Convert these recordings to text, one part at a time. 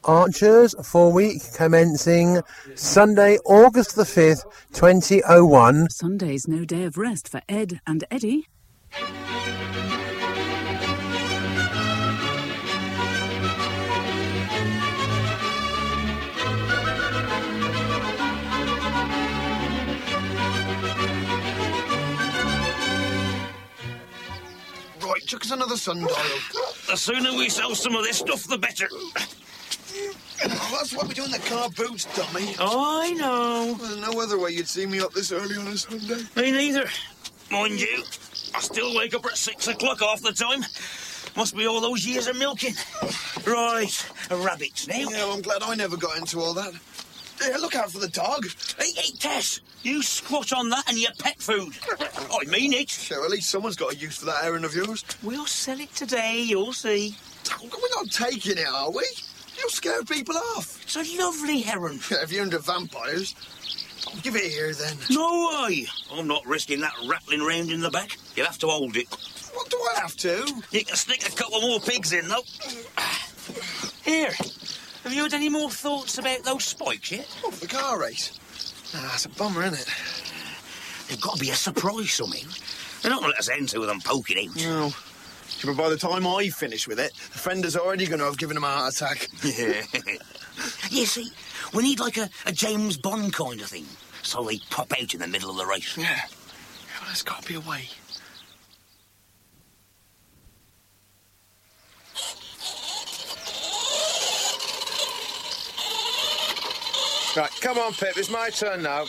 Archers for week commencing Sunday, August the 5th, 2001. Sunday's no day of rest for Ed and Eddie. Right, chuck us another sundial. The sooner we sell some of this stuff, the better. That's what we do in the car boots, dummy. I know. There's no other way you'd see me up this early on a Sunday. Me neither. Mind you, I still wake up at 6 o'clock half the time. Must be all those years of milking. Right, rabbits now. Yeah, well, I'm glad I never got into all that. Here, look out for the dog. Hey, Tess, you squat on that and your pet food. I mean it. Sure, at least someone's got a use for that errand of yours. We'll sell it today, you'll see. We're not taking it, are we? You'll scare people off. It's a lovely heron. Yeah, if you're into vampires, I'll give it here then. No way. I'm not risking that rattling round in the back. You'll have to hold it. What do I have to? You can stick a couple more pigs in, though. Here. Have you had any more thoughts about those spikes yet? Oh, for the car race. Ah, it's a bummer, isn't it? They've got to be a surprise somehow. They're not going to let us enter with them poking out. No. But by the time I finish with it, the fender's already going to have given him a heart attack. Yeah. You see, we need like a James Bond kind of thing. So they pop out in the middle of the race. Yeah. Well, there's got to be a way. Right, come on, Pip, it's my turn now.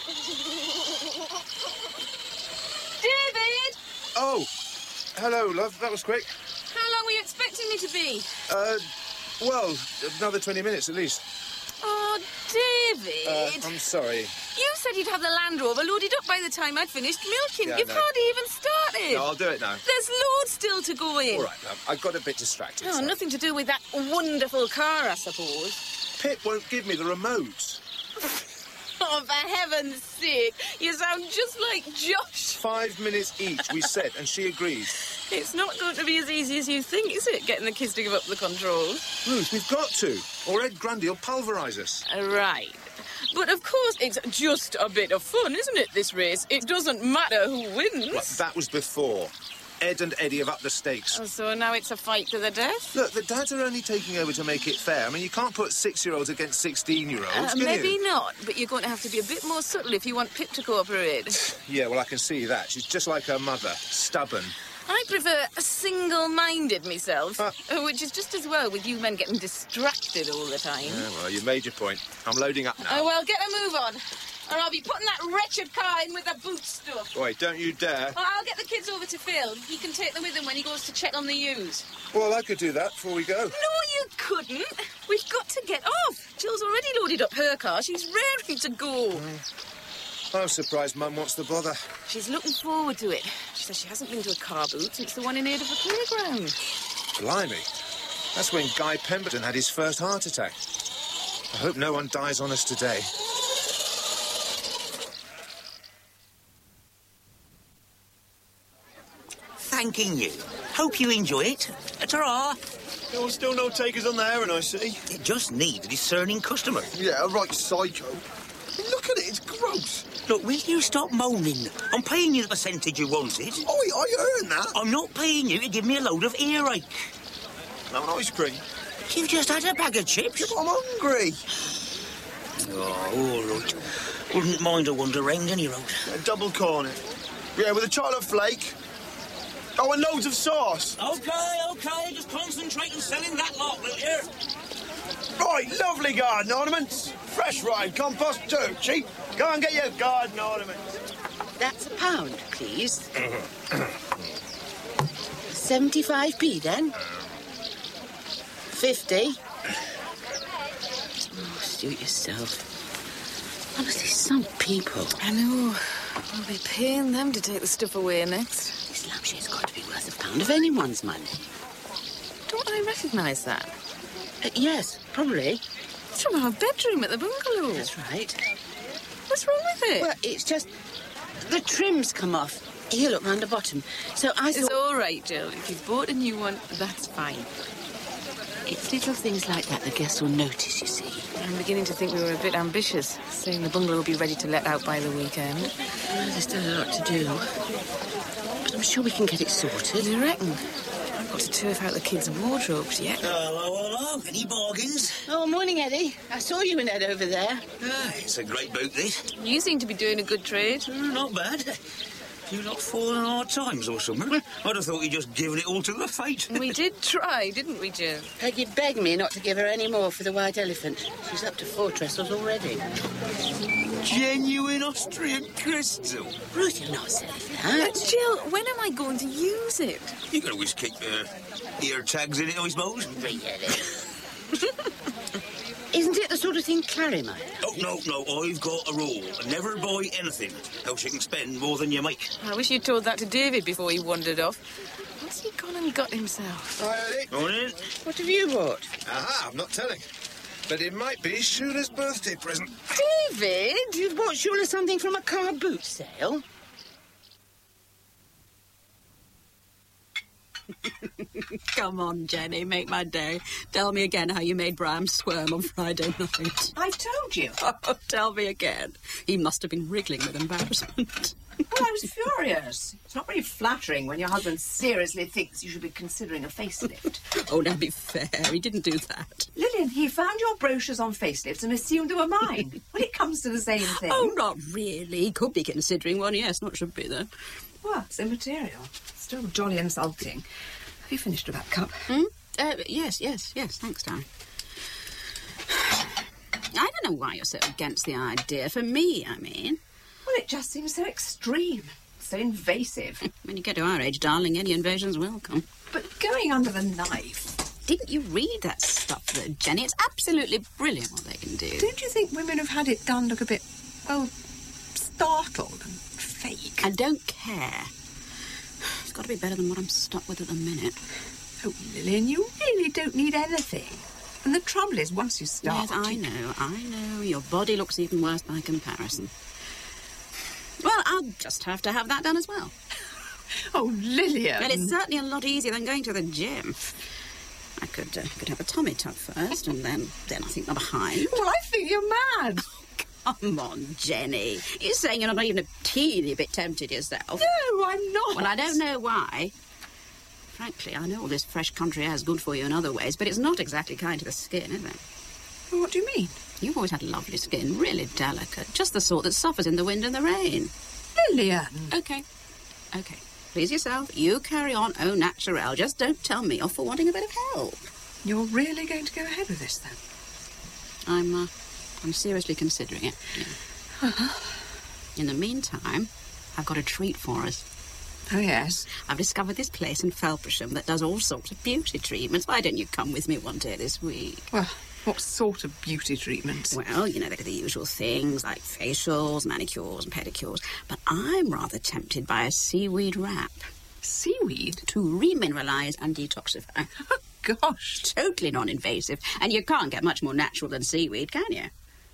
David! Oh, hello, love, that was quick. How long were you expecting me to be? Well, another 20 minutes at least. Oh, David! I'm sorry. You said you'd have the Land Rover loaded up by the time I'd finished milking. Yeah, You've no. hardly even started. No, I'll do it now. There's loads still to go in. All right, love, I got a bit distracted. Oh, sorry. nothing to do with that wonderful car, I suppose. Pip won't give me the remote. Oh, for heaven's sake. You sound just like Josh. 5 minutes each, we said, and she agrees. It's not going to be as easy as you think, is it, getting the kids to give up the controls? Ruth, we've got to, or Ed Grundy will pulverise us. Right. But, of course, it's just a bit of fun, isn't it, this race? It doesn't matter who wins. Right, that was before. Ed and Eddie have upped the stakes. Oh, so now it's a fight to the death? Look, the dads are only taking over to make it fair. I mean, you can't put 6-year-olds against 16-year-olds, can Maybe you? not, but you're going to have to be a bit more subtle if you want Pip to cooperate. Yeah, well, I can see that. She's just like her mother, stubborn. I prefer a single-minded myself, which is just as well with you men getting distracted all the time. Yeah, well, you made your point. I'm loading up now. Oh, well, get a move on, or I'll be putting that wretched car in with the boot stuff. Wait, don't you dare. Oh, I'll get the kids over to Phil. He can take them with him when he goes to check on the ewes. Well, I could do that before we go. No, you couldn't. We've got to get off. Jill's already loaded up her car. She's raring to go. I'm surprised Mum wants to bother. She's looking forward to it. She says she hasn't been to a car boot since the one in aid of the playground. Blimey. That's when Guy Pemberton had his first heart attack. I hope no one dies on us today. Thanking you. Hope you enjoy it. Ta-ra. There was still no takers on the heron, I see. It just needs a discerning customer. Yeah, a right psycho. Look at it, it's gross. Look, will you stop moaning? I'm paying you the percentage you wanted. Oh, I earned that. I'm not paying you to give me a load of earache. Have an ice cream. You've just had a bag of chips. I'm hungry. Oh, all right. Wouldn't mind a wander round any road. A double cornet. Yeah, with a chocolate flake. Oh, and loads of sauce. OK. Just concentrate on selling that lot, will you? Right, lovely garden ornaments. Fresh ride compost too, cheap. Go and get your garden ornaments. That's £1, please. 75p then. 50. Oh, suit yourself. Honestly, some people. I know. I'll be paying them to take the stuff away next. This lampshade's got to be worth £1 of anyone's money. Don't I recognise that? Yes, probably. It's from our bedroom at the bungalow. That's right. What's wrong with it? Well, it's just the trim's come off. Here, look, round the bottom. So I It's thought... all right, Jill. If you've bought a new one, that's fine. It's little things like that the guests will notice, you see. I'm beginning to think we were a bit ambitious, saying the bungalow will be ready to let out by the weekend. Well, there's still a lot to do. But I'm sure we can get it sorted. Do you reckon? I've got to turf out the kids' wardrobes yet. Hello. Any bargains? Oh, morning, Eddie. I saw you and Ed over there. It's a great boat, this. You seem to be doing a good trade. Not bad. You lot fallen on hard times or something. I'd have thought you'd just given it all to the fate. We did try, didn't we, Jill? Peggy begged me not to give her any more for the White Elephant. She's up to 4 trestles already. Genuine Austrian crystal. Ruth, you're not saying that. Jill, when am I going to use it? You can always keep ear tags in it, I suppose. Really? Isn't it the sort of thing Clary might have? Oh, no, I've got a rule. Never buy anything, else you can spend more than you make. I wish you'd told that to David before he wandered off. What's he gone and got himself? Hi, Eddie. Morning. What have you bought? Aha, I'm not telling. But it might be Shula's birthday present. David, you've bought Shula something from a car boot sale? Come on, Jenny, make my day. Tell me again how you made Bram squirm on Friday night. I've told you. Oh, tell me again. He must have been wriggling with embarrassment. Well, I was furious. It's not very flattering when your husband seriously thinks you should be considering a facelift. Oh, now be fair. He didn't do that. Lillian, he found your brochures on facelifts and assumed they were mine. Well, it comes to the same thing. Oh, not really. He could be considering one, yes. Not should be, though. Well, it's immaterial. Still jolly insulting. Have you finished with that cup? Yes, thanks, darling. I don't know why you're so against the idea. For me, I mean. Well, it just seems so extreme, so invasive. When you get to our age, darling, any invasion's welcome. But going under the knife... Didn't you read that stuff, though, Jenny? It's absolutely brilliant what they can do. Don't you think women who've had it done look a bit, well, startled and fake? I don't care. It's got to be better than what I'm stuck with at the minute. Oh, Lillian, you really don't need anything. And the trouble is, once you start... Yes, I know. Your body looks even worse by comparison. Well, I'll just have to have that done as well. Oh, Lillian! Well, it's certainly a lot easier than going to the gym. I could have a tummy tuck first, and then I think I'm behind. Well, I think you're mad. Come on, Jenny. You're saying you're not even a teeny bit tempted yourself. No, I'm not. Well, I don't know why. Frankly, I know all this fresh country air is good for you in other ways, but it's not exactly kind to the skin, is it? Well, what do you mean? You've always had lovely skin, really delicate, just the sort that suffers in the wind and the rain. Lillian! OK. Please yourself. You carry on au naturel. Just don't tell me off for wanting a bit of help. You're really going to go ahead with this, then? I'm seriously considering it. Yeah. Uh-huh. In the meantime, I've got a treat for us. Oh, yes? I've discovered this place in Felpersham that does all sorts of beauty treatments. Why don't you come with me one day this week? Well, what sort of beauty treatments? Well, you know, they do the usual things like facials, manicures and pedicures. But I'm rather tempted by a seaweed wrap. Seaweed? To remineralise and detoxify. Oh, gosh. Totally non-invasive. And you can't get much more natural than seaweed, can you?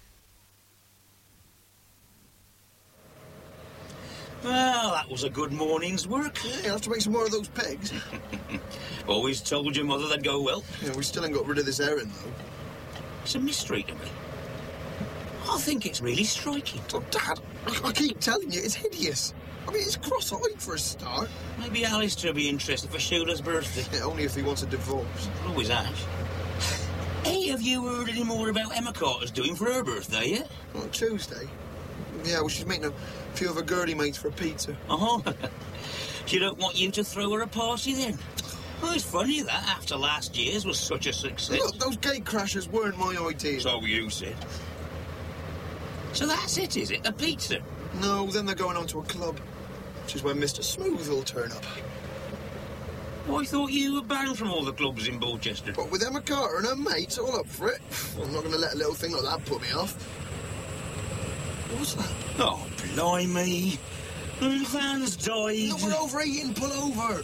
Well, that was a good morning's work. Yeah, you'll have to make some more of those pegs. Always told your mother they'd go well. Yeah, we still ain't got rid of this herring, though. It's a mystery to me. I think it's really striking. Oh, Dad, I keep telling you, it's hideous. I mean, it's cross-eyed for a start. Maybe Alistair will be interested for Shula's birthday. Yeah, only if he wants a divorce. Always has. Hey, have you heard any more about Emma Carter's doing for her birthday yet? Well, Tuesday. Yeah, well, she's meeting a few of her girly mates for a pizza. Oh, she don't want you to throw her a party then? Oh, it's funny that after last year's was such a success. Look, those gate crashers weren't my idea. So you said. So that's it, is it? A pizza? No, then they're going on to a club, which is where Mr. Smooth will turn up. Oh, I thought you were banned from all the clubs in Bolchester. But with Emma Carter and her mates all up for it, I'm not going to let a little thing like that put me off. What's that? Oh, blimey. Van's died. No, we're overeating. Pull over.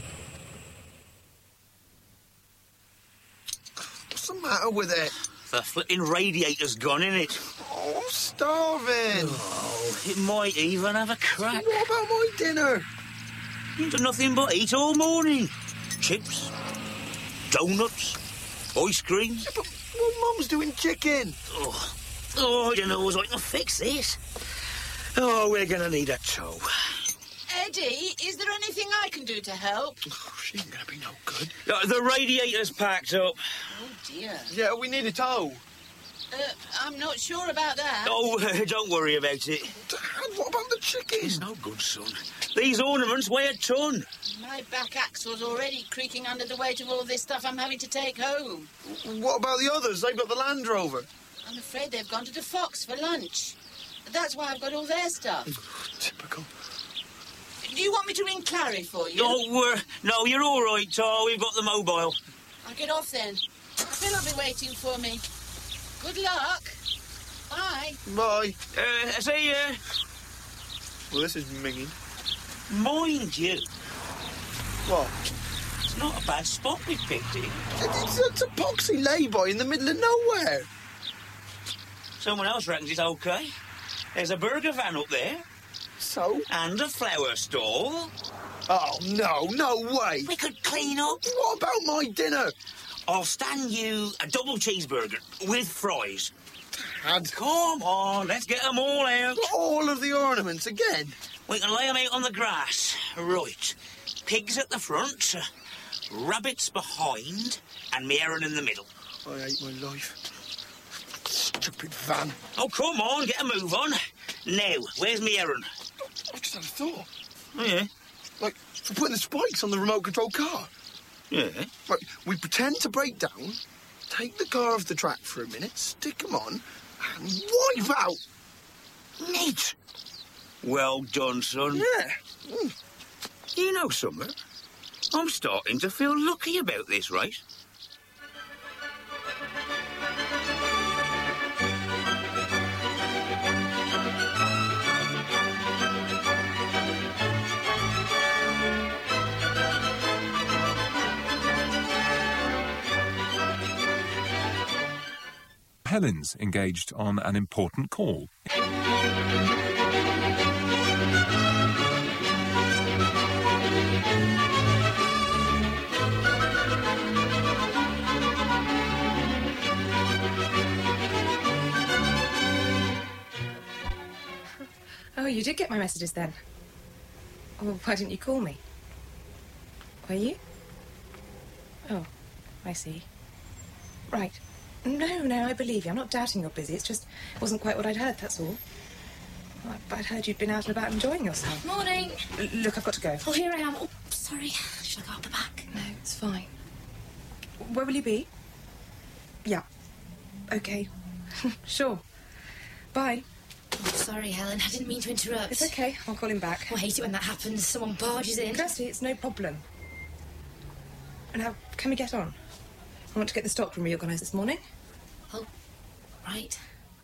What's the matter with it? The flipping radiator's gone, innit? Oh, I'm starving. Oh, it might even have a crack. What about my dinner? You've done nothing but eat all morning. Chips, donuts, Ice cream? Yeah, but well, Mum's doing chicken. Oh, I don't know as I can fix this. Oh, we're going to need a tow. Eddie, is there anything I can do to help? Oh, she ain't going to be no good. The radiator's packed up. Oh, dear. Yeah, we need a tow. I'm not sure about that. Oh, don't worry about it. Dad, what about the chicken? It's no good, son. These ornaments weigh a ton. My back axle's already creaking under the weight of all this stuff I'm having to take home. What about the others? They've got the Land Rover. I'm afraid they've gone to the Fox for lunch. That's why I've got all their stuff. Typical. Do you want me to ring Clary for you? Oh, no, you're all right, Tar. We've got the mobile. I'll get off then. Phil will be waiting for me. Good luck. Bye. Bye. See ya. Well, this is minging. Mind you. What? It's not a bad spot we picked it. It's a poxy lay-by in the middle of nowhere. Someone else reckons it's okay. There's a burger van up there. So? And a flower stall. Oh, no way. We could clean up. What about my dinner? I'll stand you a double cheeseburger with fries. Dad. Come on, let's get them all out. All of the ornaments again? We can lay them out on the grass. Right. Pigs at the front, rabbits behind, and me Erin in the middle. I hate my life. Stupid van. Oh, come on, get a move on. Now, where's me Erin? I just had a thought. Oh, yeah? Like, for putting the spikes on the remote control car. Yeah? Right, we pretend to break down, take the car off the track for a minute, stick them on, and wipe out. Neat. Well done, son. Yeah. You know something? I'm starting to feel lucky about this race. Helen's engaged on an important call. Oh, you did get my messages then? Well, why didn't you call me? Were you? Oh, I see. Right. No, I believe you. I'm not doubting you're busy. It's just it wasn't quite what I'd heard, that's all. Well, I'd heard you'd been out and about enjoying yourself. Morning. Look, I've got to go. Oh, here I am. Oh, sorry. Should I go up the back? No, it's fine. Where will you be? Yeah. Okay. Sure. Bye. Oh, sorry, Helen. I didn't mean to interrupt. It's okay. I'll call him back. Oh, I hate it when that happens. Someone barges in. Kirsty, it's no problem. And how can we get on? I want to get the stockroom reorganised this morning. Oh, right.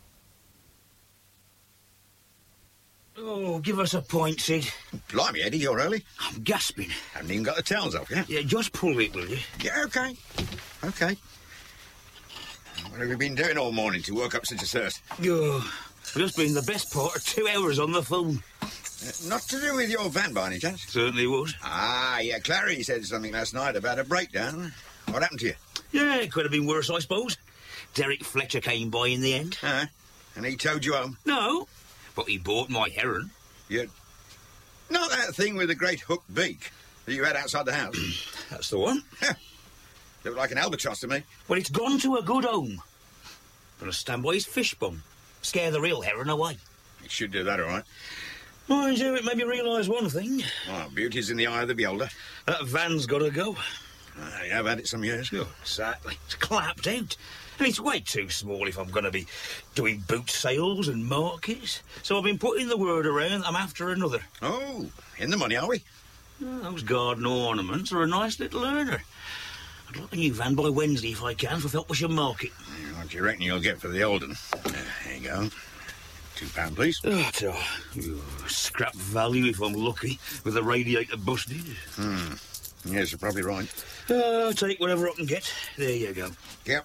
Oh, give us a point, Sid. Blimey, Eddie, you're early. I'm gasping. Haven't even got the towels off, yeah? Yeah, just pull it, will you? Yeah, OK. OK. What have you been doing all morning to work up such a thirst? Oh, I've just been the best part of 2 hours on the phone. Not to do with your van, by any chance? Certainly was. Ah, yeah, Clary said something last night about a breakdown. What happened to you? Yeah, it could have been worse, I suppose. Derek Fletcher came by in the end. And he towed you home? No, but he bought my heron. Not that thing with the great hooked beak that you had outside the house? That's the one. Looked like an albatross to me. Well, it's gone to a good home. Gonna stand by his fish bum. Scare the real heron away. It should do that, all right. Mind you, it made me realise one thing. Oh, beauty's in the eye of the beholder. That van's got to go. I have had it some years. Oh, exactly. It's clapped out. And it's way too small if I'm going to be doing boot sales and markets. So I've been putting the word around I'm after another. Oh, in the money, are we? Oh, those garden ornaments are a nice little earner. I'd like a new van by Wednesday if I can for Felpersham Market. What do you reckon you'll get for the old one? There you go. £2, please. Scrap value if I'm lucky, with the radiator busted. Yes, you're probably right. I'll take whatever I can get. There you go. Yep.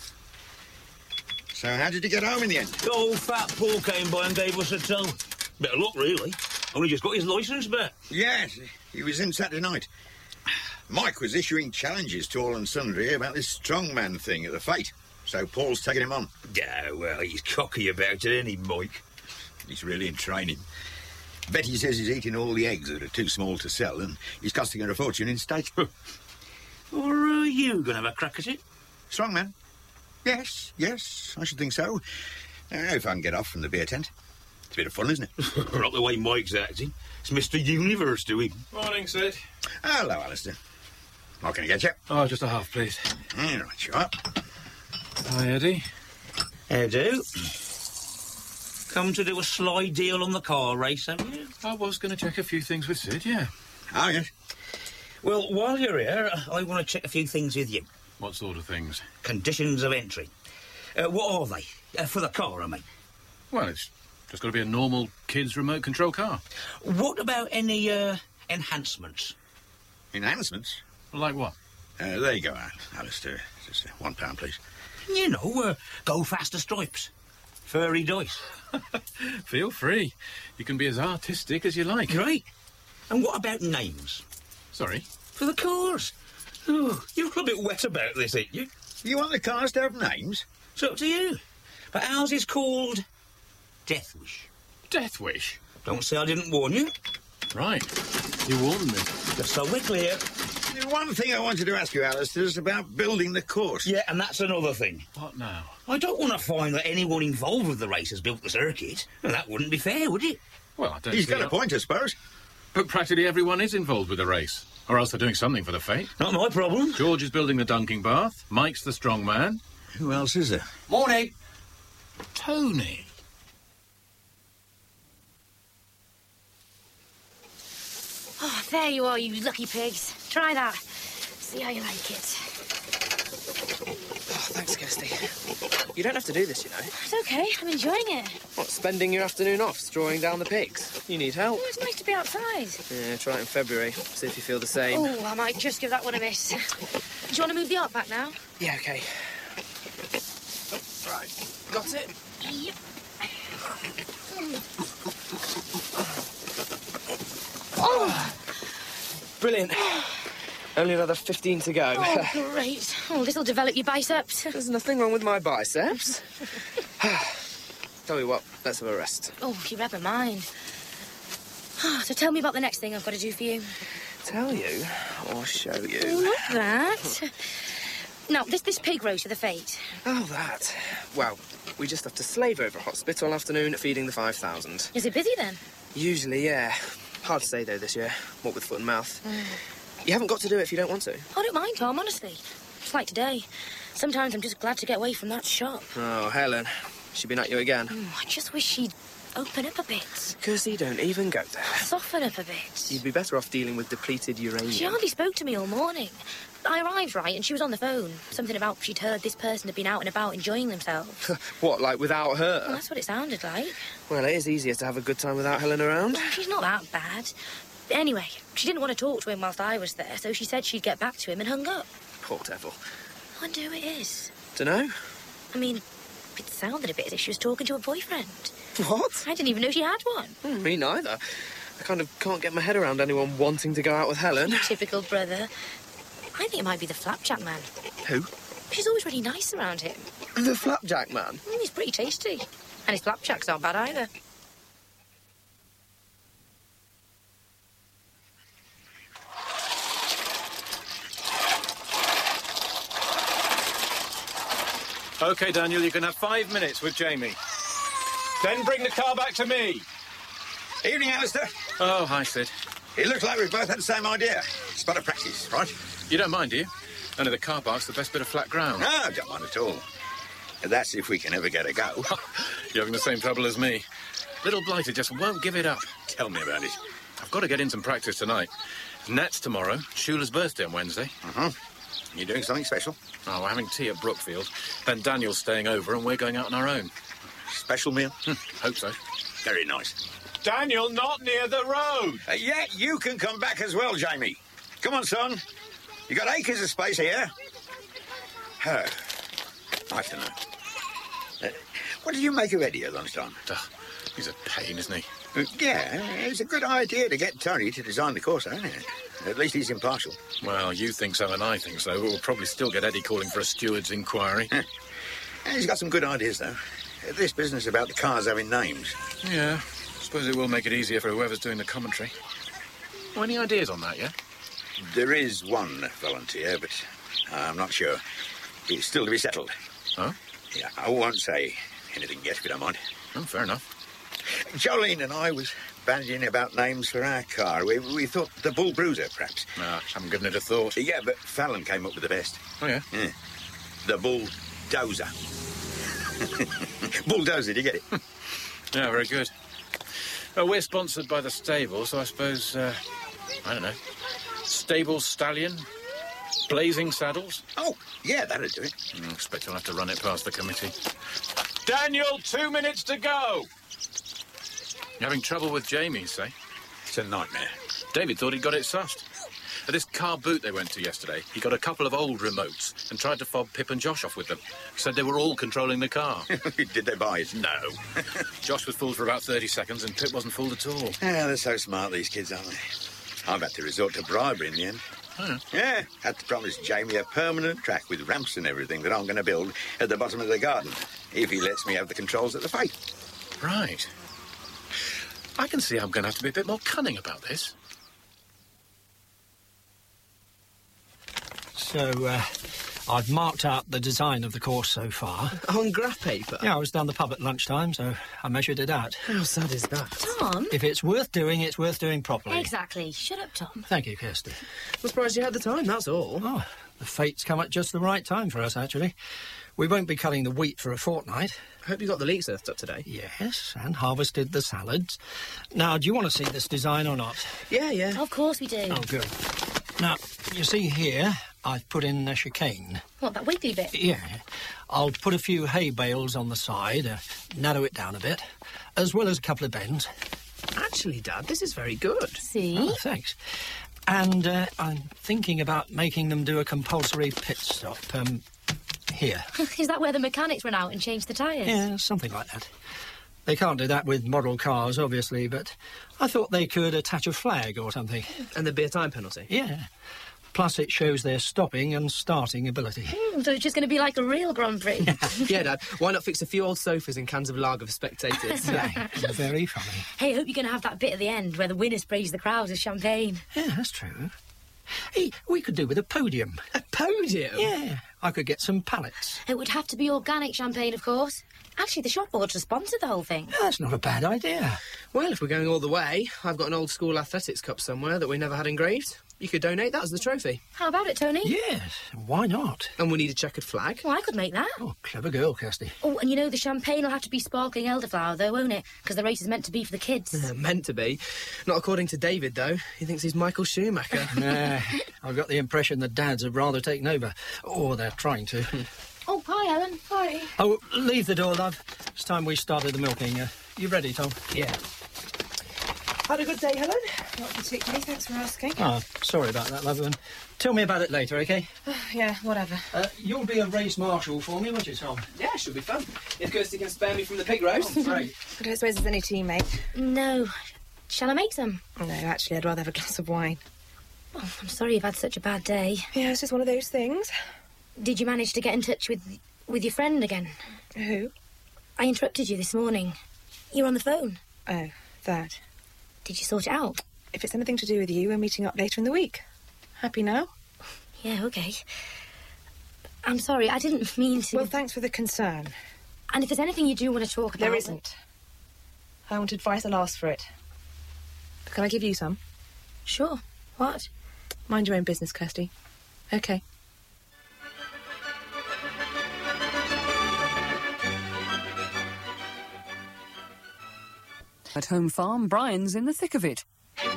So how did you get home in the end? Old fat Paul came by and gave us a tow. Better luck, really. Only just got his licence back. Yes, he was in Saturday night. Mike was issuing challenges to all and sundry about this strongman thing at the Fete. So Paul's taking him on. Yeah, well, he's cocky about it, ain't he, Mike? He's really in training. Betty says he's eating all the eggs that are too small to sell, and he's costing her a fortune in steak. Or are you going to have a crack at it? Strongman? Yes, I should think so. If I can get off from the beer tent. It's a bit of fun, isn't it? Not the way Mike's acting. It's Mr. Universe to him. Morning, Sid. Hello, Alistair. What can I get you? Oh, just a half, please. Right, sure. Hi, Eddie. How do? Come to do a sly deal on the car race, have you? I was going to check a few things with Sid, yeah. Oh, yes. Well, while you're here, I want to check a few things with you. What sort of things? Conditions of entry. What are they? For the car, I mean. Well, it's just got to be a normal kid's remote control car. What about any enhancements? Enhancements? Like what? There you go, Alistair. Just £1, please. You know, go faster stripes. Furry dice. Feel free. You can be as artistic as you like. Right. And what about names? Sorry? For the cars. Oh, you're a bit wet about this, ain't you? You want the cars to have names? It's up to you. But ours is called Death Wish. Death Wish? Don't say I didn't warn you. Right. You warned me. Just so we're clear. One thing I wanted to ask you, Alistair, is about building the course. Yeah, and that's another thing. What now? I don't want to find that anyone involved with the race has built the circuit. Well, that wouldn't be fair, would it? Well, I don't He's see got a point, I suppose. But practically everyone is involved with the race. Or else they're doing something for the Fete. Not my problem. George is building the dunking bath. Mike's the strong man. Who else is there? Morning. Tony. Oh, there you are, you lucky pigs. Try that. See how you like it. Oh, thanks, Kirsty. You don't have to do this, you know. It's okay, I'm enjoying it. What, spending your afternoon off strawing down the pigs? You need help. Oh, it's nice to be outside. Yeah, try it in February. See if you feel the same. Oh, I might just give that one a miss. Do you want to move the art back now? Yeah, OK. Oh, right. Got it? Yep. Oh! Brilliant. Only another 15 to go. Oh, great. Oh, this'll develop your biceps. There's nothing wrong with my biceps. Tell you what, let's have a rest. Oh, you read my mind. So tell me about the next thing I've got to do for you. Tell you or show you? What's that? No, this pig roast for the Fete. Oh, that. Well, we just have to slave over a hot spit all afternoon feeding the 5,000. Is it busy then? Usually, yeah. Hard to say, though, this year. What with foot and mouth. You haven't got to do it if you don't want to. I don't mind, Tom, honestly. It's like today. Sometimes I'm just glad to get away from that shop. Oh, Helen. She's been at you again. I just wish she'd open up a bit. Kirsty, don't even go there. Soften up a bit. You'd be better off dealing with depleted uranium. She hardly spoke to me all morning. I arrived, right, and she was on the phone. Something about she'd heard this person had been out and about enjoying themselves. What, like without her? Well, that's what it sounded like. Well, it is easier to have a good time without Helen around. She's not that bad. Anyway, she didn't want to talk to him whilst I was there, so she said she'd get back to him and hung up. Poor devil. I wonder who it is. Dunno. I mean, it sounded a bit as if she was talking to a boyfriend. What? I didn't even know she had one. Me neither. I kind of can't get my head around anyone wanting to go out with Helen. Typical brother. I think it might be the Flapjack Man. Who? She's always really nice around him. The Flapjack Man? He's pretty tasty. And his flapjacks aren't bad either. OK, Daniel, you can have 5 minutes with Jamie. Then bring the car back to me. Evening, Alistair. Oh, hi, Sid. It looks like we've both had the same idea. Spot of practice, right? You don't mind, do you? Only the car park's the best bit of flat ground. No, don't mind at all. That's if we can ever get a go. You're having the same trouble as me. Little Blighter just won't give it up. Tell me about it. I've got to get in some practice tonight. Net's tomorrow. Shula's birthday on Wednesday. You doing something special? Oh, we're having tea at Brookfield. Then Daniel's staying over and we're going out on our own. Special meal? Hope so. Very nice. Daniel, not near the road! Yeah, you can come back as well, Jamie. Come on, son. You got acres of space here. Oh, I don't know. What did you make of Eddie at lunchtime? He's a pain, isn't he? Yeah, it's a good idea to get Tony to design the Corso, isn't it? At least he's impartial. Well, you think so and I think so, but we'll probably still get Eddie calling for a steward's inquiry. He's got some good ideas, though. This business about the cars having names. Yeah, I suppose it will make it easier for whoever's doing the commentary. Oh, any ideas on that, yeah? There is one volunteer, but I'm not sure. It's still to be settled. Huh? Yeah, I won't say anything yet, if you don't mind. Oh, fair enough. Jolene and I was bandying about names for our car. We thought the Bull Bruiser, perhaps. Haven't given it a thought. Yeah, but Fallon came up with the best. Oh, yeah? Yeah. The Bull Dozer. Bulldozer, do you get it? Yeah, very good. Well, we're sponsored by the stable, so I suppose, I don't know, Stable Stallion? Blazing Saddles? Oh, yeah, that'll do it. I expect I'll have to run it past the committee. Daniel, 2 minutes to go! You having trouble with Jamie, say? It's a nightmare. David thought he'd got it sussed. At this car boot they went to yesterday, he got a couple of old remotes and tried to fob Pip and Josh off with them. Said they were all controlling the car. Did they buy it? No. Josh was fooled for about 30 seconds and Pip wasn't fooled at all. Yeah, they're so smart, these kids, aren't they? I've had to resort to bribery in the end. Oh. Yeah, had to promise Jamie a permanent track with ramps and everything that I'm going to build at the bottom of the garden, if he lets me have the controls at the fete. Right. I can see I'm going to have to be a bit more cunning about this. So, I've marked out the design of the course so far. On graph paper? Yeah, I was down the pub at lunchtime, so I measured it out. How sad is that? Tom? If it's worth doing, it's worth doing properly. Exactly. Shut up, Tom. Thank you, Kirsty. I'm surprised you had the time, that's all. Oh, the fate's come at just the right time for us, actually. We won't be cutting the wheat for a fortnight. I hope you got the leeks earthed up today. Yes, and harvested the salads. Now, do you want to see this design or not? Yeah, yeah. Of course we do. Oh, good. Now, you see here, I've put in a chicane. What, that wiggly bit? Yeah. I'll put a few hay bales on the side, narrow it down a bit, as well as a couple of bends. Actually, Dad, this is very good. See? Oh, thanks. And I'm thinking about making them do a compulsory pit stop, here. Is that where the mechanics run out and change the tyres? Yeah, something like that. They can't do that with model cars, obviously, but I thought they could attach a flag or something. And there'd be a time penalty? Yeah. Plus, it shows their stopping and starting ability. So it's just going to be like a real Grand Prix. Yeah, Dad. Why not fix a few old sofas and cans of lager for spectators? Very funny. Hey, I hope you're going to have that bit at the end where the winner sprays the crowd with champagne. Yeah, that's true. Hey, we could do with a podium. A podium? Yeah, I could get some pallets. It would have to be organic champagne, of course. Actually, the shop board should sponsor the whole thing. That's not a bad idea. Well, if we're going all the way, I've got an old school athletics cup somewhere that we never had engraved. You could donate that as the trophy. How about it, Tony? Yes, why not? And we need a checkered flag. Well, I could make that. Oh, clever girl, Kirsty. Oh, and you know, the champagne will have to be sparkling elderflower, though, won't it? Because the race is meant to be for the kids. Meant to be. Not according to David, though. He thinks he's Michael Schumacher. Nah, I've got the impression the dads have rather taken over. Or they're trying to. Oh, hi, Ellen. Hi. Oh, leave the door, love. It's time we started the milking. You ready, Tom? Yeah. Had a good day, Helen? Not particularly, thanks for asking. Oh, sorry about that, love. Tell me about it later, OK? Yeah, whatever. You'll be a race marshal for me, won't you, Tom? Yeah, should be fun. If Kirsty can spare me from the pig roast. Oh, great. I don't suppose there's any tea, mate? No. Shall I make some? No, actually, I'd rather have a glass of wine. Oh, I'm sorry you've had such a bad day. Yeah, it's just one of those things. Did you manage to get in touch with your friend again? Who? I interrupted you this morning. You were on the phone. Oh, that. Did you sort it out? If it's anything to do with you, we're meeting up later in the week. Happy now? Yeah, OK. I'm sorry, I didn't mean to... Well, thanks for the concern. And if there's anything you do want to talk about... There isn't. I want advice, I'll ask for it. Can I give you some? Sure. What? Mind your own business, Kirsty. OK. At Home Farm, Brian's in the thick of it.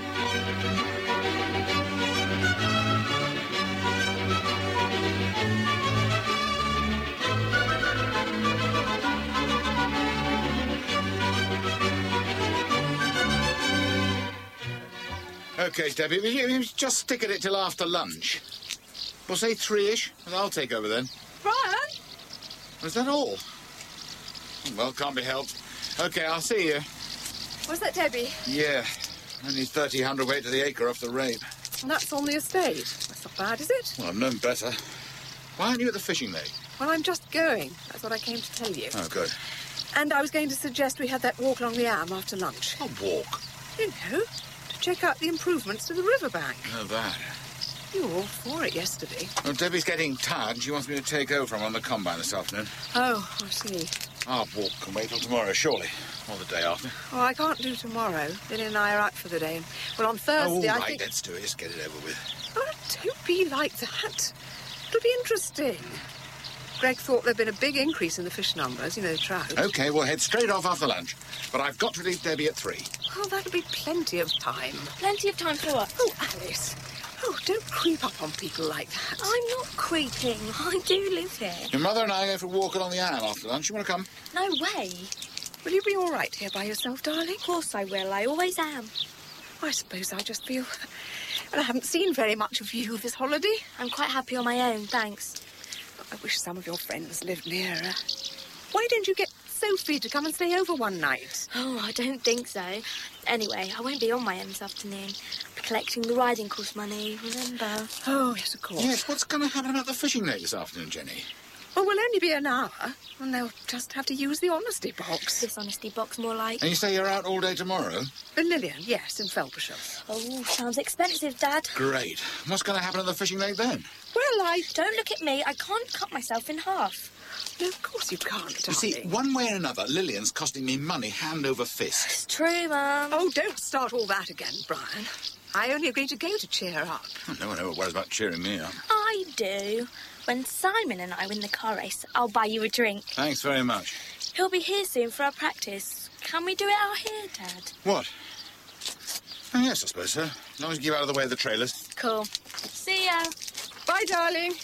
OK, Debbie, you just stick at it till after lunch. We'll say 3-ish, and I'll take over then. Brian? Is that all? Well, can't be helped. OK, I'll see you. Was that Debbie? Yeah. Only 30 hundredweight to the acre off the rape. And that's on the estate. That's not bad, is it? Well, I've known better. Why aren't you at the fishing lake? Well, I'm just going. That's what I came to tell you. Oh, good. And I was going to suggest we had that walk along the Am after lunch. A walk? You know, to check out the improvements to the riverbank. Oh, that. You were all for it yesterday. Well, Debbie's getting tired and she wants me to take over from her on the combine this afternoon. Oh, I see. Our walk can wait till tomorrow, surely. Or the day after. Oh, I can't do tomorrow. Lily and I are out for the day. Well, on Thursday, all right, I think... let's do it. Let's get it over with. Oh, don't be like that. It'll be interesting. Greg thought there'd been a big increase in the fish numbers, you know, the trout. OK, we'll head straight off after lunch. But I've got to leave Debbie at 3. Oh, that'll be plenty of time. Plenty of time for what? Oh, Alice. Oh, don't creep up on people like that. I'm not creeping. I do live here. Your mother and I are going for a walk along the Am after lunch. You want to come? No way. Will you be all right here by yourself, darling? Of course I will. I always am. I suppose I just feel... Well, I haven't seen very much of you this holiday. I'm quite happy on my own, thanks. I wish some of your friends lived nearer. Why don't you get Sophie to come and stay over one night? Oh, I don't think so. Anyway, I won't be on my own this afternoon. I'll be collecting the riding course money, remember? Oh, yes, of course. Yes, what's going to happen about the fishing lake this afternoon, Jenny? Well, we'll only be an hour, and they'll just have to use the honesty box. This honesty box, more like. And you say you're out all day tomorrow? In Lillian, yes, in Felpershire. Oh, sounds expensive, Dad. Great. What's going to happen at the fishing lake then? Well, Don't look at me. I can't cut myself in half. No, of course you can't, darling. You see, one way or another, Lillian's costing me money hand over fist. It's true, Mum. Oh, don't start all that again, Brian. I only agreed to go to cheer her up. Oh, no one ever worries about cheering me up. I do. When Simon and I win the car race, I'll buy you a drink. Thanks very much. He'll be here soon for our practice. Can we do it out here, Dad? What? Oh, yes, I suppose so. As long as you keep out of the way of the trailers. Cool. See ya. Bye, darling.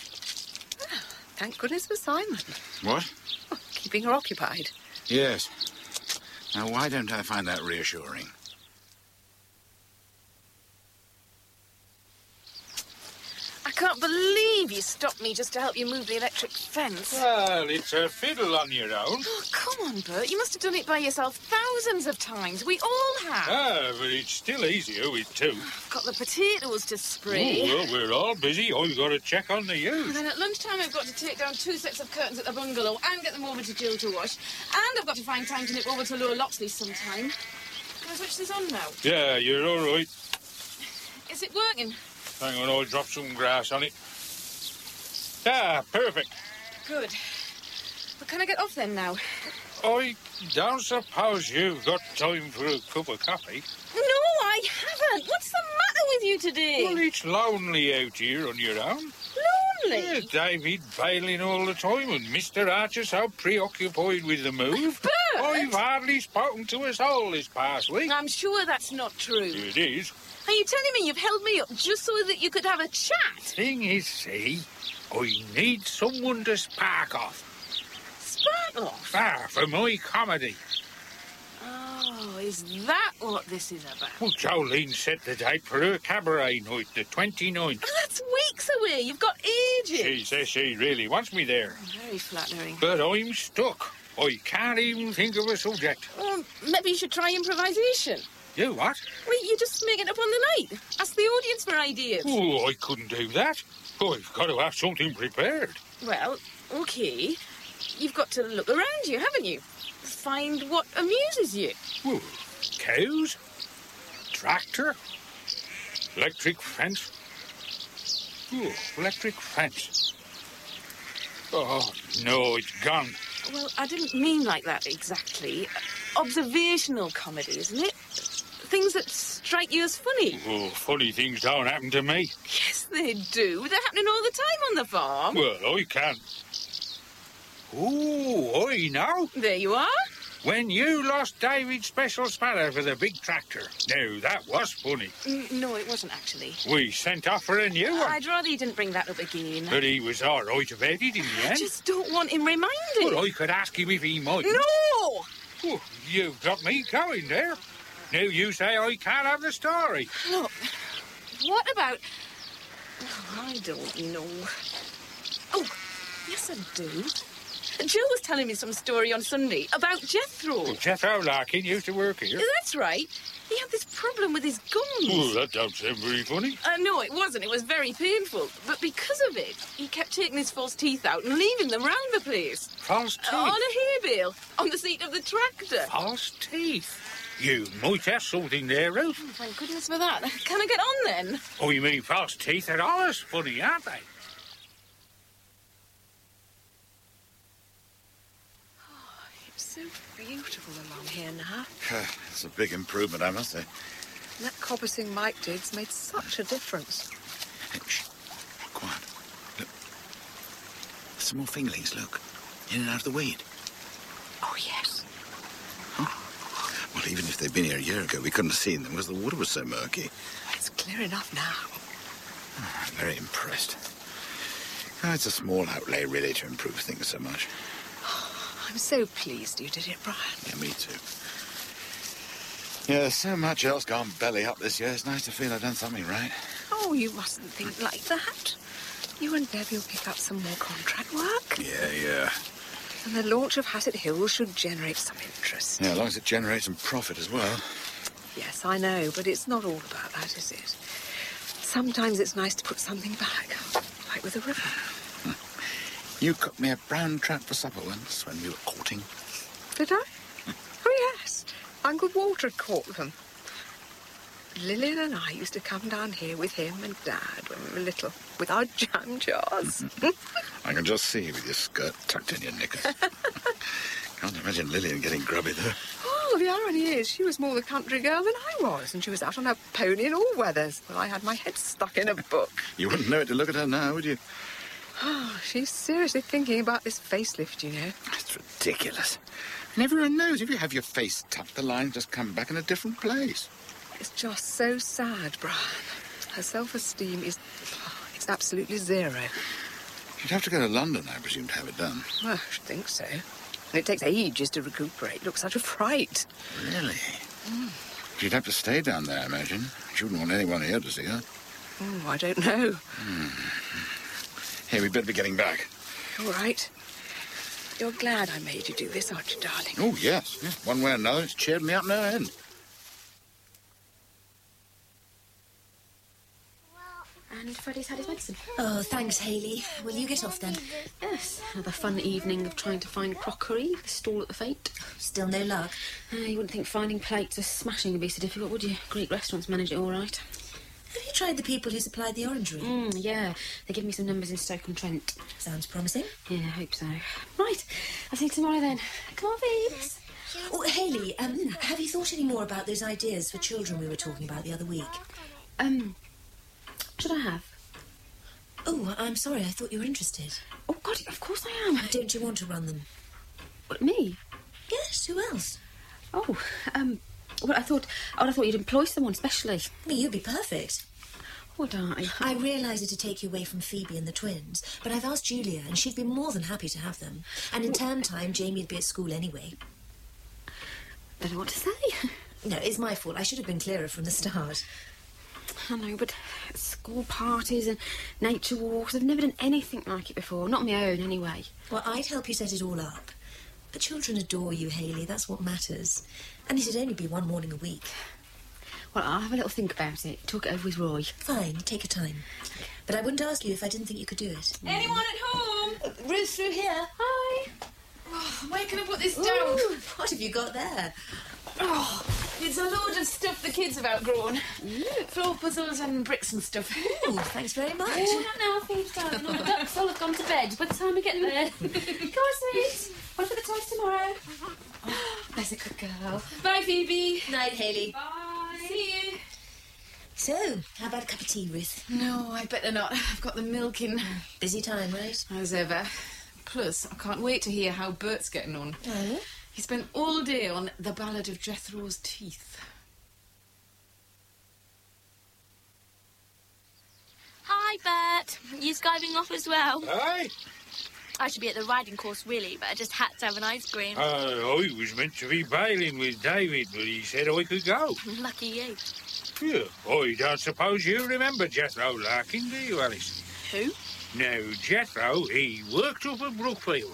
Oh, thank goodness for Simon. What? Oh, keeping her occupied. Yes. Now, why don't I find that reassuring? I can't believe you stopped me just to help you move the electric fence. Well, it's a fiddle on your own. Oh, come on, Bert. You must have done it by yourself thousands of times. We all have. Ah, but it's still easier with 2. I've got the potatoes to spray. Oh, well, we're all busy. I've got to check on the And youth. then at lunchtime, I've got to take down 2 sets of curtains at the bungalow and get them over to Jill to wash. And I've got to find time to nip over to Lower Loxley sometime. Can I switch this on now? Yeah, you're all right. Is it working? Hang on, I'll drop some grass on it. Ah, perfect. Good. But can I get off then now? I don't suppose you've got time for a cup of coffee. No, I haven't. What's the matter with you today? Well, it's lonely out here on your own. Lonely? Yeah, David bailing all the time and Mr. Archer so preoccupied with the move. Bert! I've hardly spoken to us all this past week. I'm sure that's not true. It is. Are you telling me you've held me up just so that you could have a chat? Thing is, see, I need someone to spark off. Spark off? Ah, for my comedy. Oh, is that what this is about? Well, Jolene set the date for her cabaret night, the 29th. Oh, that's weeks away. You've got ages. She says she really wants me there. Very flattering. But I'm stuck. I can't even think of a subject. Well, maybe you should try improvisation. You what? Well, you just make it up on the night. Ask the audience for ideas. Oh, I couldn't do that. I've got to have something prepared. Well, OK. You've got to look around you, haven't you? Find what amuses you. Well, cows, tractor, electric fence. Oh, electric fence. Oh, no, it's gone. Well, I didn't mean like that exactly. Observational comedy, isn't it? Things that strike you as funny. Oh, funny things don't happen to me. Yes, they do. They're happening all the time on the farm. Well, I can't. Oh, I know. There you are. When you lost David's special spanner for the big tractor. Now, that was funny. No, it wasn't actually. We sent off for a new one. I'd rather you didn't bring that up again. But he was all right about it in the I end. just don't want him reminded. Well, I could ask him if he might. No! Oh, you've got me going there. Now you say I can't have the story. Look, what about... Oh, I don't know. Oh, yes I do. Jill was telling me some story on Sunday about Jethro. Well, Jethro Larkin used to work here. That's right. He had this problem with his gums. Oh, that don't sound very funny. No, it wasn't. It was very painful. But because of it, he kept taking his false teeth out and leaving them round the place. False teeth? On a hay bale, on the seat of the tractor. False teeth? You might have something there, Ruth. Oh, thank goodness for that. Can I get on then? Oh, you mean false teeth are always funny, aren't they? It's so beautiful along here now. It's a big improvement, I must say. And that coppicing Mike did's made such a difference. Hey, shh. Quiet. Look. There's some more fingerlings, look. In and out of the weed. Oh, yes. Well, even if they'd been here a year ago, we couldn't have seen them because the water was so murky. It's clear enough now. Oh, I'm very impressed. Oh, it's a small outlay, really, to improve things so much. I'm so pleased you did it, Brian. Yeah, me too. Yeah, there's so much else gone belly up this year. It's nice to feel I've done something right. Oh, you mustn't think like that. You and Bev will pick up some more contract work. Yeah. And the launch of Hassett Hill should generate some interest. Yeah, as long as it generates some profit as well. Yes, I know, but it's not all about that, is it? Sometimes it's nice to put something back, like with a river. You cooked me a brown trout for supper once when we were courting. Did I? Oh, yes. Uncle Walter had caught them. Lillian and I used to come down here with him and Dad when we were little, with our jam jars. I can just see you with your skirt tucked in your knickers. Can't imagine Lillian getting grubby, though. Oh, the irony is, she was more the country girl than I was, and she was out on her pony in all weathers, while I had my head stuck in a book. You wouldn't know it to look at her now, would you? Oh, she's seriously thinking about this facelift, you know. It's ridiculous. And everyone knows if you have your face tucked, the lines just come back in a different place. It's just so sad, Brian. Her self-esteem is... it's absolutely zero. You'd have to go to London, I presume, to have it done. Well, I should think so. And it takes ages to recuperate. Looks such a fright. Really? She'd have to stay down there, I imagine. She wouldn't want anyone here to see her. Oh, I don't know. Hey, we'd better be getting back. All right. You're glad I made you do this, aren't you, darling? Oh, yes. One way or another, it's cheered me up no end. And Freddie's had his medicine. Oh, thanks, Hayley. Will you get off then? Yes. Another fun evening of trying to find crockery, the stall at the fete. Still no luck? You wouldn't think finding plates or smashing would be so difficult, would you? Greek restaurants manage it all right. Have you tried the people who supplied the orangery? Yeah. They give me some numbers in Stoke-on-Trent. Sounds promising. Yeah, I hope so. Right. I'll see you tomorrow then. Come on, Phoebes. Oh, Hayley, have you thought any more about those ideas for children we were talking about the other week? Should I have? Oh, I'm sorry. I thought you were interested. Oh, God, of course I am. Don't you want to run them? What, me? Yes, who else? Oh, well, I thought you'd employ someone specially. Well, you'd be perfect. Would I? I realise it'd take you away from Phoebe and the twins, but I've asked Julia, and she'd be more than happy to have them. And in term time, Jamie'd be at school anyway. Don't know what to say. No, it's my fault. I should have been clearer from the start. I know, but school parties and nature walks, I've never done anything like it before. Not on my own, anyway. Well, I'd help you set it all up. The children adore you, Hayley. That's what matters. And it'd only be one morning a week. Well, I'll have a little think about it. Talk it over with Roy. Fine, take your time. But I wouldn't ask you if I didn't think you could do it. Anyone at home? Ruth, through here. Hi. Oh, where can I put this down? Ooh, what have you got there? Oh, it's a load of stuff the kids have outgrown. Floor puzzles and bricks and stuff. Oh, thanks very much. Oh, not now, Phoebe's darling. All the ducks all have gone to bed by the time we get there. Go on, sweet. Want to put the toys tomorrow? Oh, there's a good girl. Bye, Phoebe. Night, Hayley. Bye. See you. So, how about a cup of tea, Ruth? No, I better not. I've got the milk in. Busy time, right? As ever. Plus, I can't wait to hear how Bert's getting on. Oh? He spent all day on The Ballad of Jethro's Teeth. Hi, Bert. You skiving off as well? Aye. I should be at the riding course, really, but I just had to have an ice cream. I was meant to be bailing with David, but he said I could go. Lucky you. Yeah. I don't suppose you remember Jethro Larkin, do you, Alice? Who? Now, Jethro, he worked up at Brookfield.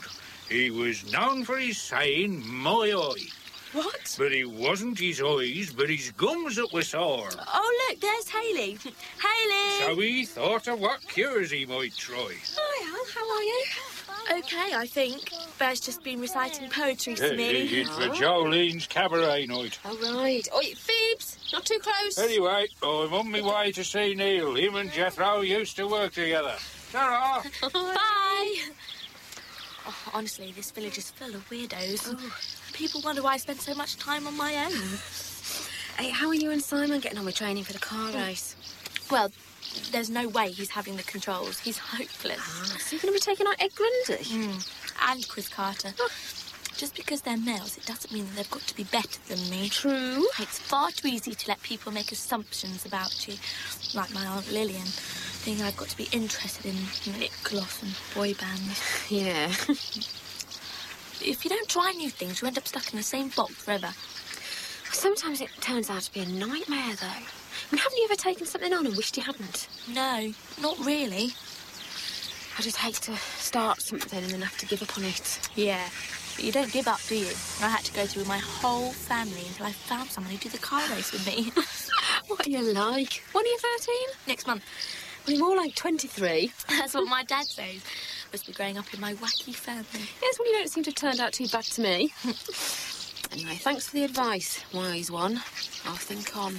He was known for his saying, my eye. What? But it wasn't his eyes, but his gums that were sore. Oh, look, there's Hayley. Hayley! So he thought of what cures he might try. Hi, Al. How are you? OK, I think. Bear's just been reciting poetry to me. It's for Jolene's cabaret night. All right. Oi, Phoebes, not too close. Anyway, I'm on my way to see Neil. Him and Jethro used to work together. Ta-ra! Bye. Oh, honestly, this village is full of weirdos. Oh. People wonder why I spend so much time on my own. Hey, how are you and Simon getting on with training for the car race? Well, there's no way he's having the controls. He's hopeless. So you're going to be taking on Ed Grundy? And Chris Carter. Just because they're males, it doesn't mean that they've got to be better than me. True. It's far too easy to let people make assumptions about you, like my Aunt Lillian, thinking I've got to be interested in lip gloss and boy bands. Yeah. If you don't try new things, you end up stuck in the same box forever. Sometimes it turns out to be a nightmare, though. I mean, haven't you ever taken something on and wished you hadn't? No, not really. I just hate to start something and then have to give up on it. Yeah, but you don't give up, do you? I had to go through my whole family until I found someone who did the car race with me. What are you like? When are you 13? Next month. Well, you're more like 23. That's what my dad says. Must be growing up in my wacky family. Yes, well, you don't seem to have turned out too bad to me. Anyway, thanks for the advice, wise one. I'll think on.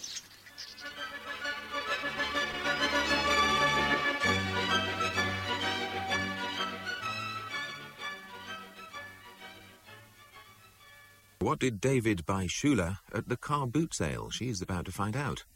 What did David buy Shula at the car boot sale? She's about to find out.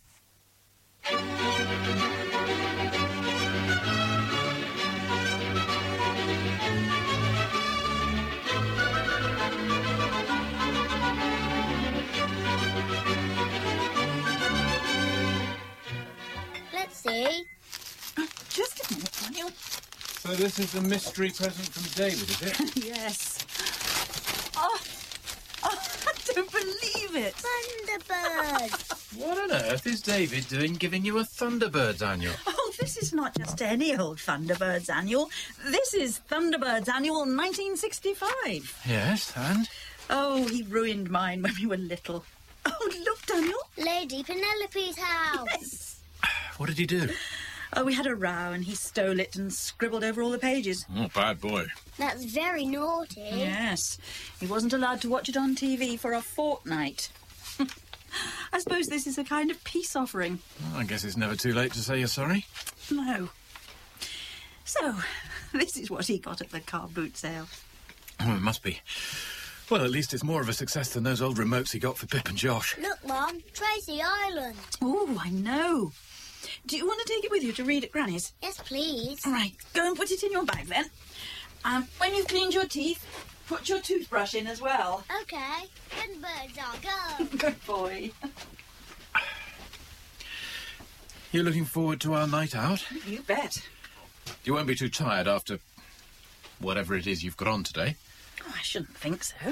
Let's see. Just a minute, Daniel. So this is the mystery present from David, is it? Yes. Oh, I don't believe it. Thunderbird. What on earth is David doing giving you a Thunderbirds annual? Oh, this is not just any old Thunderbirds annual. This is Thunderbirds annual 1965. Yes, and? Oh, he ruined mine when we were little. Oh, look, Daniel. Lady Penelope's house. Yes. What did he do? Oh, we had a row and he stole it and scribbled over all the pages. Oh, bad boy. That's very naughty. Yes. He wasn't allowed to watch it on TV for a fortnight. I suppose this is a kind of peace offering. Well, I guess it's never too late to say you're sorry. No. So, this is what he got at the car boot sale. Oh, it must be. Well, at least it's more of a success than those old remotes he got for Pip and Josh. Look, Mum, Tracy Island. Oh, I know. Do you want to take it with you to read at Granny's? Yes, please. All right, go and put it in your bag then. When you've cleaned your teeth, put your toothbrush in as well. OK. Thunderbirds are go. Good boy. You looking forward to our night out? You bet. You won't be too tired after whatever it is you've got on today? Oh, I shouldn't think so.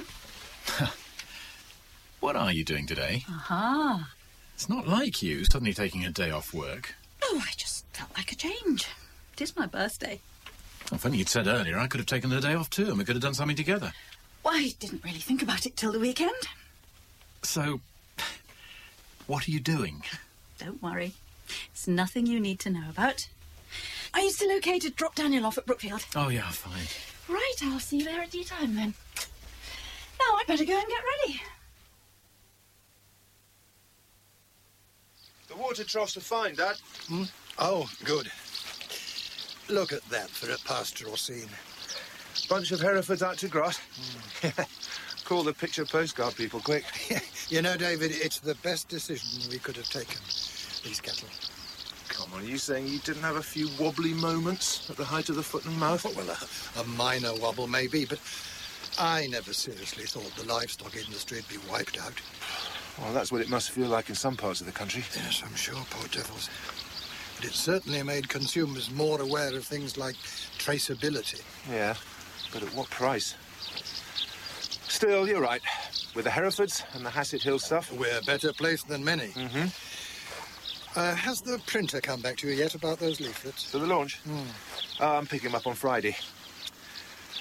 What are you doing today? Aha. It's not like you suddenly taking a day off work. Oh, I just felt like a change. It is my birthday. Well, if only you'd said earlier, I could have taken the day off too and we could have done something together. Well, I didn't really think about it till the weekend. So, what are you doing? Don't worry. It's nothing you need to know about. Are you still okay to drop Daniel off at Brookfield? Oh, yeah, fine. Right, I'll see you there at tea time then. Now, I'd better go and get ready. The water troughs are fine, Dad. Oh, good. Look at that for a pastoral scene. Bunch of Herefords out to grot. Call the picture postcard people, quick. You know, David, it's the best decision we could have taken, these cattle. Come on, are you saying you didn't have a few wobbly moments at the height of the foot and mouth? Oh, well, a minor wobble maybe, but I never seriously thought the livestock industry would be wiped out. Well, that's what it must feel like in some parts of the country. Yes, I'm sure, poor devils. But it certainly made consumers more aware of things like traceability. Yeah, but at what price? Still, you're right. With the Herefords and the Hassett Hill stuff... We're better placed than many. Mm-hmm. Has the printer come back to you yet about those leaflets? For the launch? I'm picking them up on Friday.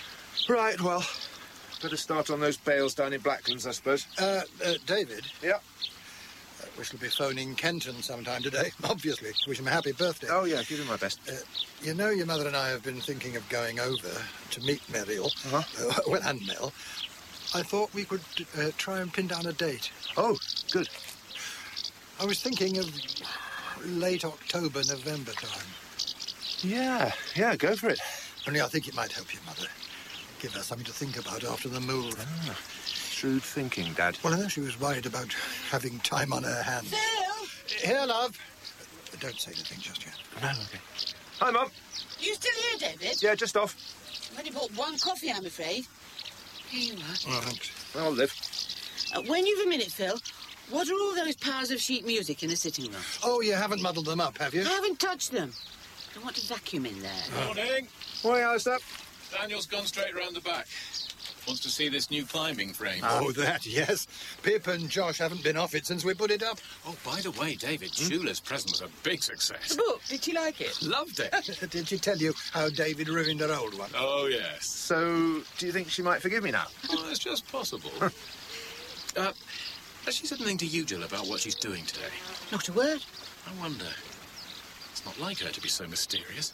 Right, well, better start on those bales down in Blacklands, I suppose. David? Yeah? We shall be phoning Kenton sometime today, obviously. Wish him a happy birthday. Oh, yeah, give him my best. You know, your mother and I have been thinking of going over to meet Muriel. Well, and Mel. I thought we could try and pin down a date. Oh, good. I was thinking of late October, November time. Yeah, go for it. Only I think it might help your mother. Give her something to think about after the move. Ah, shrewd thinking, Dad. Well, I know she was worried about having time on her hands. Phil! Here, love. Don't say anything just yet. No, okay. Hi, Mum. You still here, David? Yeah, just off. I've only bought one coffee, I'm afraid. Here you are. Oh, thanks. I'll live. When you've a minute, Phil, what are all those piles of sheet music in the sitting room? Oh, you haven't muddled them up, have you? I haven't touched them. I want to vacuum in there. Morning. Morning, Alistair. Daniel's gone straight round the back. Wants to see this new climbing frame. Oh, that, yes. Pip and Josh haven't been off it since we put it up. Oh, by the way, David, Shula's present was a big success. The book, did she like it? Loved it. Did she tell you how David ruined her old one? Oh, yes. So, do you think she might forgive me now? Oh, it's just possible. Has she said anything to you, Jill, about what she's doing today? Not a word. I wonder. It's not like her to be so mysterious.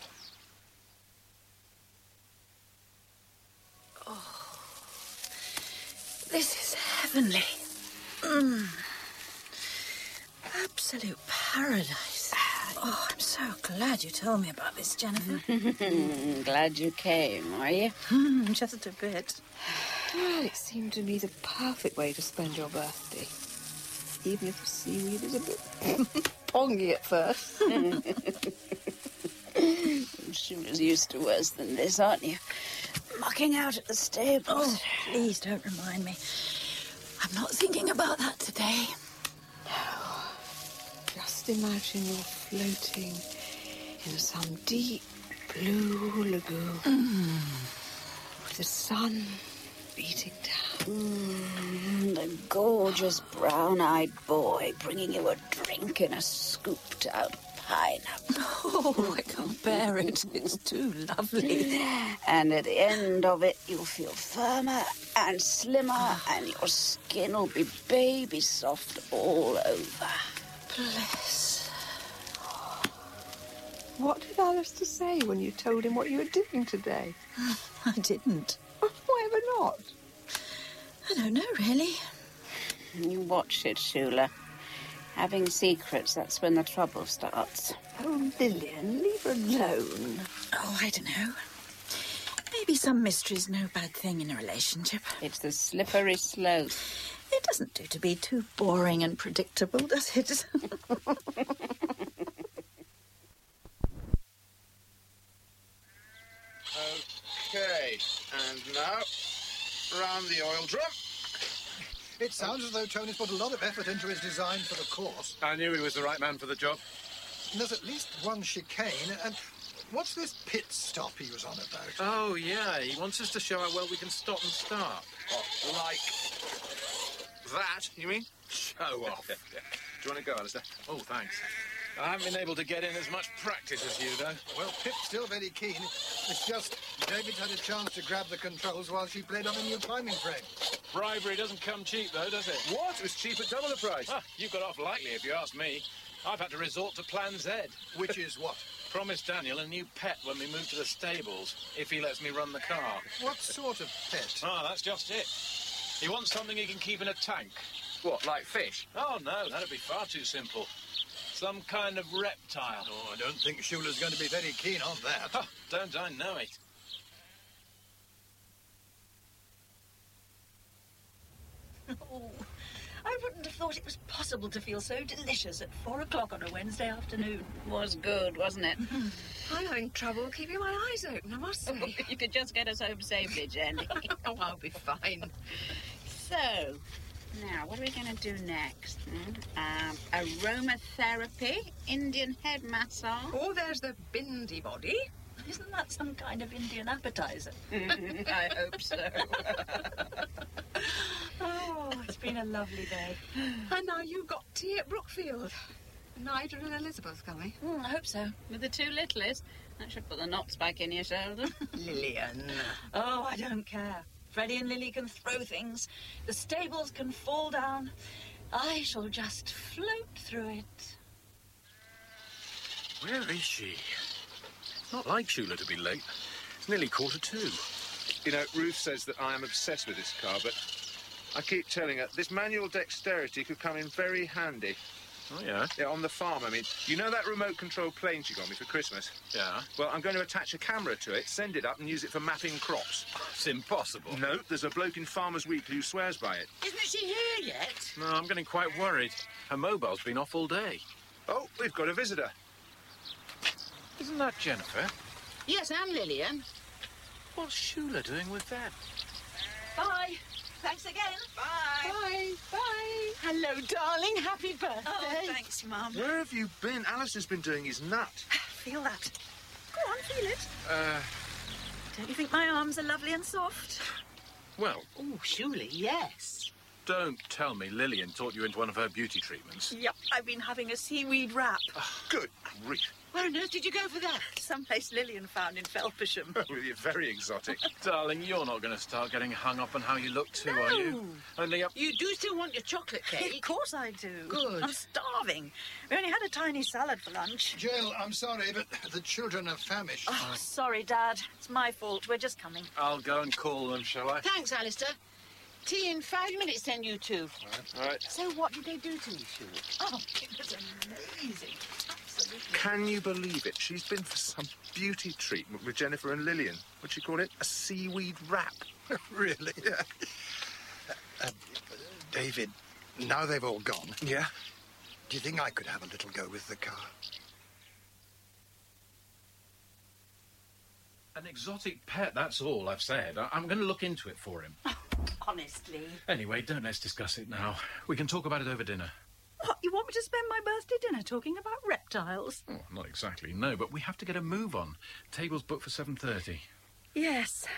This is heavenly. Absolute paradise. Oh, I'm so glad you told me about this, Jennifer. Glad you came, are you? Just a bit. Well, it seemed to me the perfect way to spend your birthday. Even if the seaweed is a bit pongy at first. Shula's used to worse than this, aren't you? Mucking out at the stables. Oh, please don't remind me. I'm not thinking about that today. Just imagine you're floating in some deep blue lagoon with the sun beating down. The gorgeous brown-eyed boy bringing you a drink in a scooped-out pineapple. Oh, I can't bear it. It's too lovely. And at the end of it, you'll feel firmer and slimmer, and your skin will be baby soft all over. Bless. What did Alistair say when you told him what you were doing today? I didn't. Why ever not? I don't know, really. You watch it, Shula. Having secrets, that's when the trouble starts. Oh, Lillian, leave her alone. Oh, I don't know. Maybe some mystery's no bad thing in a relationship. It's the slippery slope. It doesn't do to be too boring and predictable, does it? Okay, and now, round the oil drum. It sounds as though Tony's put a lot of effort into his design for the course. I knew he was the right man for the job. And there's at least one chicane, and what's this pit stop he was on about? Oh, yeah, he wants us to show how well we can stop and start. Oh, like that, you mean? Show off. Do you want to go, Alistair? Oh, thanks. I haven't been able to get in as much practice as you, though. Well, Pip's still very keen. It's just David's had a chance to grab the controls while she played on the new climbing frame. Bribery doesn't come cheap, though, does it? What? It was cheap at double the price. Ah, you got off lightly, if you ask me. I've had to resort to Plan Z. Which is what? Promise Daniel a new pet when we move to the stables, if he lets me run the car. What sort of pet? Ah, that's just it. He wants something he can keep in a tank. What, like fish? Oh, no, that'd be far too simple. Some kind of reptile. Oh, I don't think Shula's going to be very keen on that. Oh, don't I know it. Oh, I wouldn't have thought it was possible to feel so delicious at 4 o'clock on a Wednesday afternoon. Was good, wasn't it? I'm having trouble keeping my eyes open, I must say. You could just get us home safely, Jenny. Oh, I'll be fine. So, now, what are we going to do next? Aromatherapy, Indian head massage. Oh, there's the Bindi body. Isn't that some kind of Indian appetizer? I hope so. Oh, it's been a lovely day. And now you've got tea at Brookfield. Nigel and Elizabeth coming? I hope so. With the 2 littlies. That should put the knots back in your shoulder. Lillian. Oh, I don't care. Freddie and Lily can throw things. The stables can fall down. I shall just float through it. Where is she? It's not like Shula to be late. It's nearly 2:45. You know, Ruth says that I am obsessed with this car, but I keep telling her this manual dexterity could come in very handy. Oh, yeah? Yeah, on the farm, I mean. You know that remote-control plane she got me for Christmas? Yeah? Well, I'm going to attach a camera to it, send it up and use it for mapping crops. It's impossible. No, there's a bloke in Farmers Weekly who swears by it. Isn't she here yet? No, I'm getting quite worried. Her mobile's been off all day. Oh, we've got a visitor. Isn't that Jennifer? Yes, and Lillian. What's Shula doing with them? Bye. Thanks again. Bye. Bye. Bye. Hello, darling. Happy birthday. Oh, thanks, Mum. Where have you been? Alistair's been doing his nut. Feel that. Go on, feel it. Don't you think my arms are lovely and soft? Well... Oh, surely, yes. Don't tell me Lillian taught you into one of her beauty treatments. Yep, I've been having a seaweed wrap. Good grief. Where on earth did you go for that? Someplace Lillian found in Felpersham. Well, you're very exotic. Darling, you're not going to start getting hung up on how you look too, are you? Only up... You do still want your chocolate cake? Of course I do. Good. I'm starving. We only had a tiny salad for lunch. Jill, I'm sorry, but the children are famished. Oh, sorry, Dad. It's my fault. We're just coming. I'll go and call them, shall I? Thanks, Alistair. Tea in 5 minutes, then, you two. All right. So what did they do to you, Shula? Oh, it was amazing. Absolutely. Can you believe it? She's been for some beauty treatment with Jennifer and Lillian. What'd she call it? A seaweed wrap. Really? Yeah. David, now they've all gone. Yeah? Do you think I could have a little go with the car? An exotic pet, that's all I've said. I'm going to look into it for him. Honestly. Anyway, don't let's discuss it now. We can talk about it over dinner. What, you want me to spend my birthday dinner talking about reptiles? Oh, not exactly, no, but we have to get a move on. Table's booked for 7:30. Yes.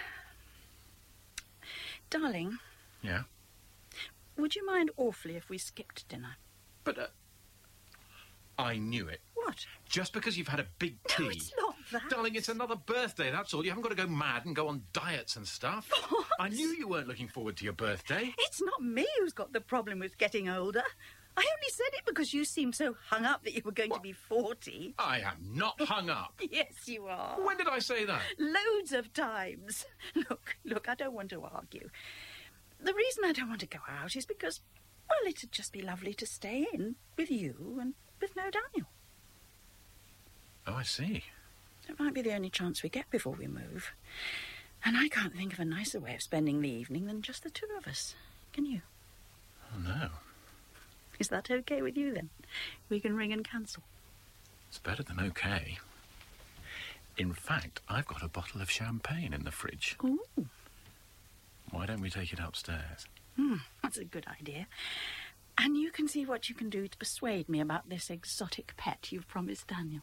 Darling. Yeah? Would you mind awfully if we skipped dinner? But, I knew it. What? Just because you've had a big tea... No, it's not that. Darling, it's another birthday, that's all. You haven't got to go mad and go on diets and stuff. What? I knew you weren't looking forward to your birthday. It's not me who's got the problem with getting older. I only said it because you seemed so hung up that you were going to be 40. I am not hung up. Yes, you are. When did I say that? Loads of times. Look, I don't want to argue. The reason I don't want to go out is because, well, it'd just be lovely to stay in with you and with no Daniel. Oh, I see. It might be the only chance we get before we move. And I can't think of a nicer way of spending the evening than just the two of us. Can you? Oh, no. Is that okay with you, then? We can ring and cancel. It's better than okay. In fact, I've got a bottle of champagne in the fridge. Ooh. Why don't we take it upstairs? That's a good idea. And you can see what you can do to persuade me about this exotic pet you've promised Daniel.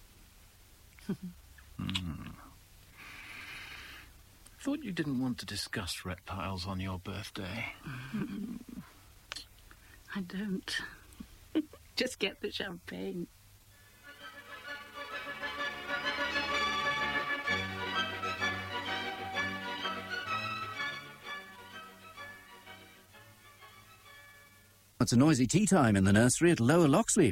Thought you didn't want to discuss reptiles on your birthday. I don't. Just get the champagne. It's a noisy tea time in the nursery at Lower Loxley.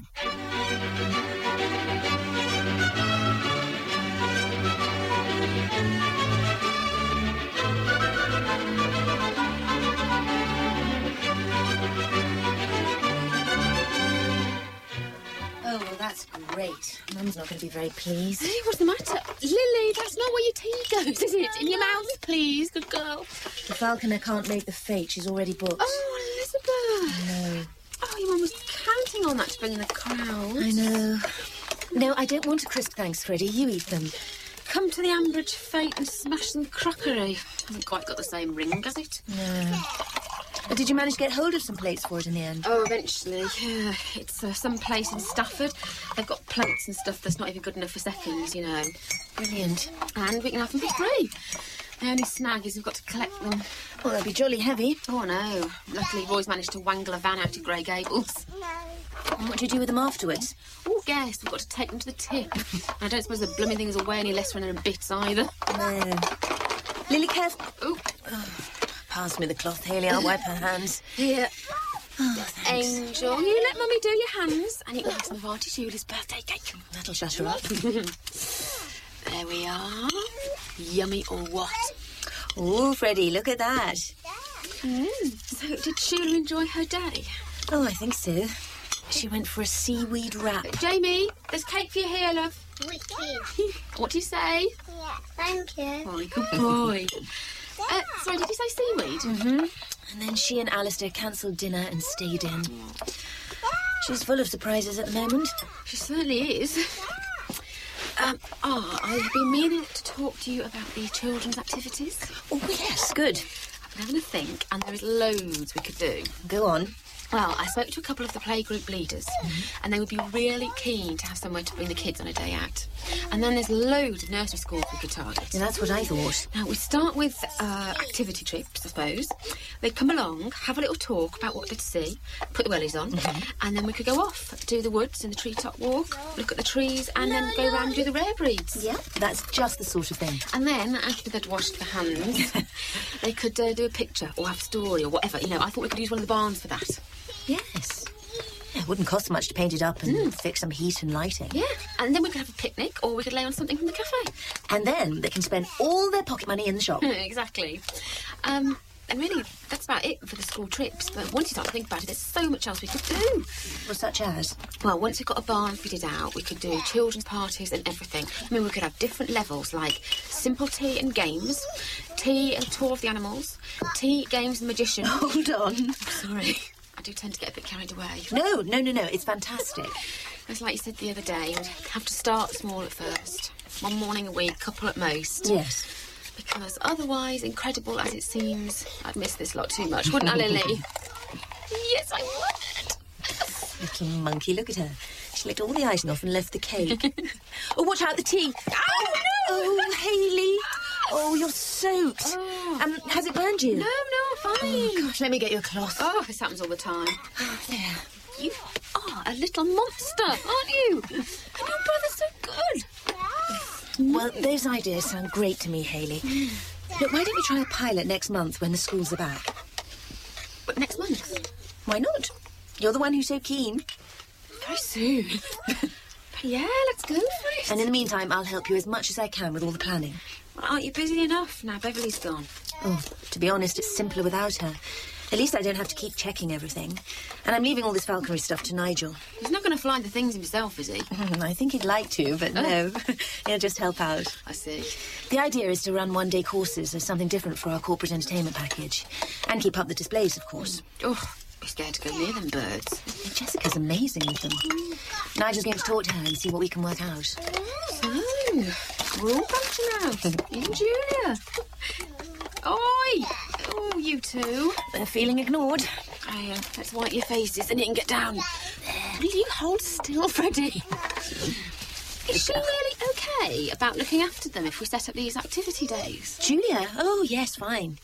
Oh, well, that's great. Mum's not going to be very pleased. Hey, what's the matter? Lily, that's not where your tea goes, is it? In your mouth, please, good girl. The falconer can't make the fete. She's already booked. Oh, Elizabeth. No. Oh, your mum was counting on that to bring in the crowd. I know. No, I don't want a crisp, thanks, Freddie. You eat them. Come to the Ambridge fete and smash some crockery. Hasn't quite got the same ring, has it? No. Did you manage to get hold of some plates for it in the end? Oh, eventually, yeah. It's some place in Stafford. They've got plates and stuff that's not even good enough for seconds, you know. Brilliant. And we can have them for free. The only snag is we've got to collect them. Well, they'll be jolly heavy. Oh, no. Luckily, Roy's managed to wangle a van out to Grey Gables. And what do you do with them afterwards? Oh, guess we've got to take them to the tip. I don't suppose the blooming things will weigh any less when they're in bits either. No. Lily, careful. Oh. Pass me the cloth, Hayley. I'll wipe her hands. Here. Oh, Angel, you let Mummy do your hands, and you can have some of Auntie Julie's birthday cake. That'll shut her up. There we are. Yummy or what? Oh, Freddie, look at that. So, did Shula enjoy her day? Oh, I think so. She went for a seaweed wrap. Jamie, there's cake for you here, love. Wicked. What do you say? Yeah, thank you. Oh, good boy. Sorry, did you say seaweed? Mm-hmm. And then she and Alistair cancelled dinner and stayed in. She's full of surprises at the moment. She certainly is. I've been meaning to talk to you about the children's activities. Oh, yes, good. I've been having a think, and there is loads we could do. Go on. Well, I spoke to a couple of the playgroup leaders, and they would be really keen to have somewhere to bring the kids on a day out. And then there's loads of nursery schools we could target. Yeah, that's what I thought. Now, we start with activity trips, I suppose. They'd come along, have a little talk about what they'd see, put the wellies on, and then we could go off, do the woods and the treetop walk, look at the trees, and then go round and do the rare breeds. Yeah, that's just the sort of thing. And then, after they'd washed their hands, they could do a picture or have a story or whatever. You know, I thought we could use one of the barns for that. Yes. Yeah, it wouldn't cost much to paint it up and fix some heat and lighting. Yeah, and then we could have a picnic, or we could lay on something from the cafe. And then they can spend all their pocket money in the shop. Exactly. And really, that's about it for the school trips. But once you start to think about it, there's so much else we could do. Well, such as? Well, once we've got a barn fitted out, we could do children's parties and everything. I mean, we could have different levels, like simple tea and games, tea and a tour of the animals, tea, games and magician. Hold on. Sorry. I do tend to get a bit carried away. No. It's fantastic. It's like you said the other day, we'd have to start small at first. One morning a week, couple at most. Yes. Because otherwise, incredible as it seems, I'd miss this lot too much, wouldn't I, Lily? Yes, I would. Little monkey, look at her. She licked all the icing off and left the cake. Oh, watch out, the tea. Oh, no! Oh, Hayley. Oh, you're soaked. Oh. Has it burned you? No, fine. Oh, gosh, let me get you a cloth. Oh, this happens all the time. There. You are a little monster, aren't you? And your brother's so good. Well, those ideas sound great to me, Hayley. Look, why don't we try a pilot next month when the schools are back? But next month? Why not? You're the one who's so keen. Very soon. Yeah, let's go for it. And in the meantime, I'll help you as much as I can with all the planning. Well, aren't you busy enough now Beverly's gone? Oh, to be honest, it's simpler without her. At least I don't have to keep checking everything. And I'm leaving all this falconry stuff to Nigel. He's not going to fly the things himself, is he? I think he'd like to, but no. He'll just help out. I see. The idea is to run one-day courses as something different for our corporate entertainment package. And keep up the displays, of course. Oh, I'm scared to go near them birds. Jessica's amazing with them. Nigel's going to talk to her and see what we can work out. So, we're all bunching out. You and Julia. Oi! Oh, you two. They're feeling ignored. Let's wipe your faces and you can get down. Will you hold still, Freddie? Is she really okay about looking after them if we set up these activity days? Julia? Oh, yes, fine.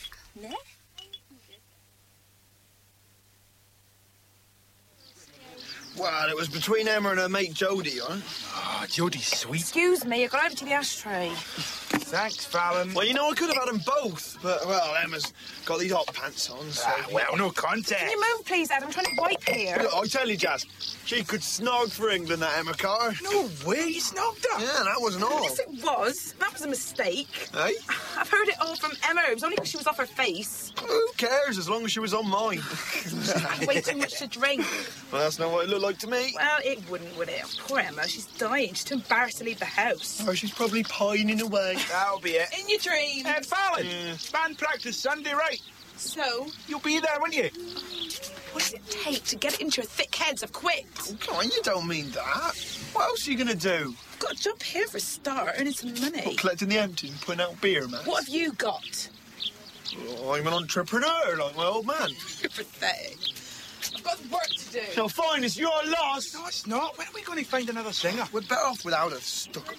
Well, it was between Emma and her mate Jodie, huh? Oh, Jodie's sweet. Excuse me, I got over to the ashtray. Thanks, Fallon. Well, you know, I could have had them both, but, well, Emma's got these hot pants on, so... well, no contest. Can you move, please, Ed? I'm trying to wipe here. Look, I tell you, Jazz, she could snog for England, that Emma Carter. No way, you snogged her. Yeah, that wasn't all. Yes, it was. That was a mistake. Hey? I've heard it all from Emma. It was only because she was off her face. Who cares, as long as she was on mine? Way too much to drink. Well, that's not what it looked like to me. Well, it wouldn't, would it? Poor Emma, she's dying. She's too embarrassed to leave the house. Oh, she's probably pining away. That'll be it. In your dream. Fallon, band practice Sunday, right? So? You'll be there, won't you? What does it take to get it into your thick heads of quit? Oh, come on, you don't mean that. What else are you going to do? I've got a job here for a start, earning some money. What, collecting the empties and putting out beer, man? What have you got? Oh, I'm an entrepreneur, like my old man. You're pathetic. I've got work to do. So fine, it's your loss. No, it's not. When are we going to find another singer? We're better off without a stuck-up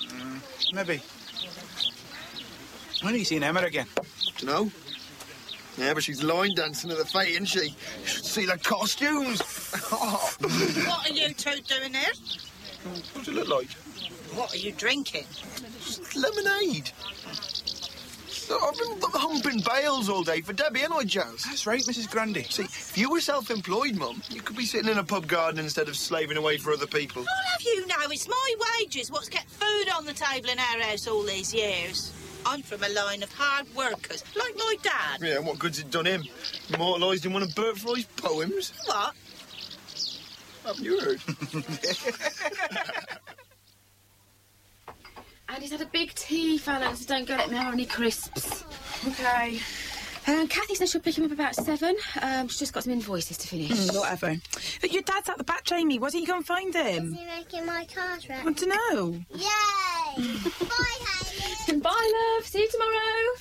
cow. Maybe. When have you seen Emma again? Dunno. Yeah, but she's line dancing at the fete, isn't she? You should see the costumes. Oh. What are you two doing here? What does it look like? What are you drinking? Just lemonade. I've been humping bales all day for Debbie, ain't I, Jazz? That's right, Mrs. Grundy. See, if you were self-employed, Mum, you could be sitting in a pub garden instead of slaving away for other people. I'll have you know it's my wages what's kept food on the table in our house all these years. I'm from a line of hard workers, like my dad. Yeah, and what good's it done him? Immortalised in one of Bert Fry's poems? What? Haven't you heard? Andy's had a big tea, fellas, so don't go letting me have any crisps. OK. Kathy said she'll pick him up about 7. She's just got some invoices to finish. Whatever. But your dad's at the back, Jamie. Why don't you go and find him? Is he making my cars I right? want to know. Yay! Bye, Hayley. Bye, love. See you tomorrow.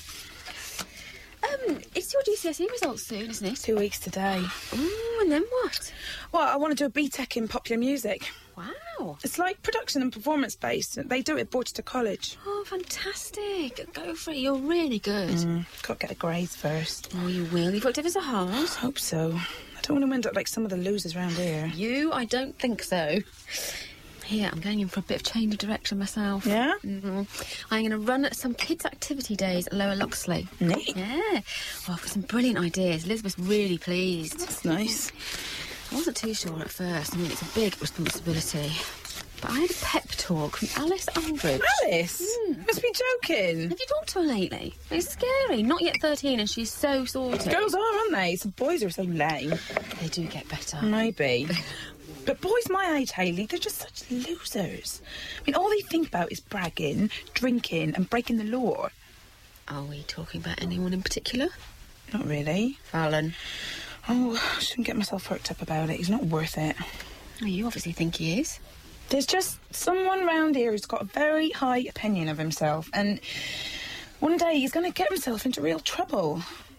It's your GCSE results soon, isn't it? 2 weeks today. Ooh, and then what? Well, I want to do a BTEC in popular music. Wow. It's like production and performance-based. They do it at Borchester College. Oh, fantastic. Go for it. You're really good. Got to get the grades first. Oh, you will. You've worked ever so hard. Hope so. I don't want to end up like some of the losers round here. You? I don't think so. Here, I'm going in for a bit of change of direction myself. Yeah? I'm going to run some kids' activity days at Lower Loxley. Neat. Yeah. Well, I've got some brilliant ideas. Elizabeth's really pleased. That's nice. I wasn't too sure at first. I mean, it's a big responsibility. But I had a pep talk from Alice Aldridge. Alice? Must be joking. Have you talked to her lately? It's scary. Not yet 13 and she's so sorted. Girls are, aren't they? Some boys are so lame. They do get better. Maybe. But boys my age, Hayley, they're just such losers. I mean, all they think about is bragging, drinking and breaking the law. Are we talking about anyone in particular? Not really. Fallon. Oh, I shouldn't get myself worked up about it. He's not worth it. Well, you obviously think he is. There's just someone round here who's got a very high opinion of himself, and one day he's going to get himself into real trouble.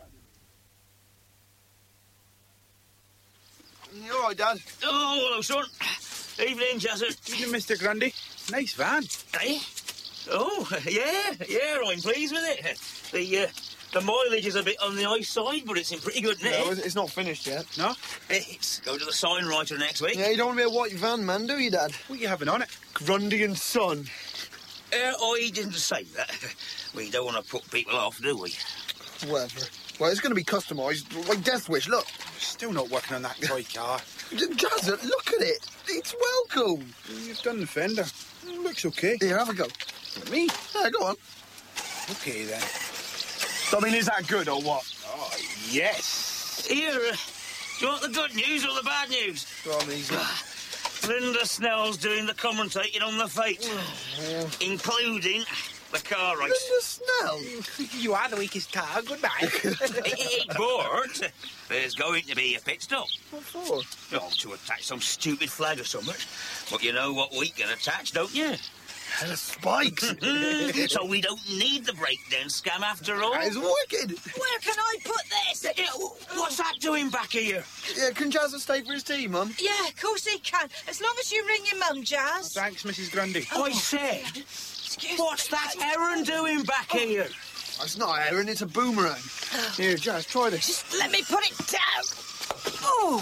You all right, Dad? Oh, hello, son. Evening, Jazzer. Evening, Mr. Grundy. Nice van. Eh? Oh, yeah, I'm pleased with it. The mileage is a bit on the high side, but it's in pretty good nick. No, it's not finished yet. No? It's go to the sign writer next week. Yeah, you don't want to be a white van man, do you, Dad? What are you having on it? Grundy and Son. I didn't say that. We don't want to put people off, do we? Whatever. Well, it's going to be customised, like Death Wish, look. Still not working on that toy car. Jazzer, look at it. It's welcome. You've done the fender. It looks okay. Here, have a go. Me? Yeah, go on. Okay, then. I mean, is that good or what? Oh, yes. Here, do you want the good news or the bad news? Go on, easy. Linda Snell's doing the commentating on the fete, including the car race. Linda Snell? You are the weakest car. Goodbye. But there's going to be a pit stop. What for? Oh, to attach some stupid flag or something. But you know what we can attach, don't you? Spikes. So we don't need the breakdown scam after all. That is wicked. Where can I put this? What's that doing back here? Yeah, can Jazzer stay for his tea, Mum? Yeah, of course he can. As long as you ring your mum, Jazz. Thanks, Mrs. Grundy. I said, what's that Aaron doing back here? It's not an Aaron, it's a boomerang. Here, Jazz, try this. Just let me put it down. Oh,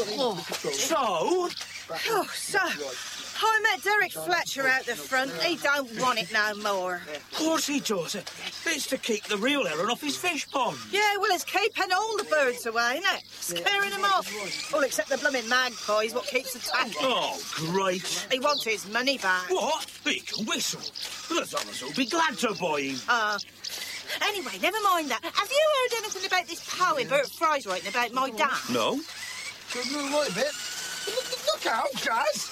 so I met Derek Fletcher out the front. He don't want it no more. Of course he does. It's to keep the real Aaron off his fish pond. Yeah, well, it's keeping all the birds away, isn't it? Scaring them off. All except the blooming magpie's what keeps attacking. Oh, great. He wants his money back. What? He can whistle. The others will be glad to buy him. Anyway, never mind that. Have you heard anything about this poem Bert Fry's writing about my dad? No. Should move right a bit. Look out, Jazz.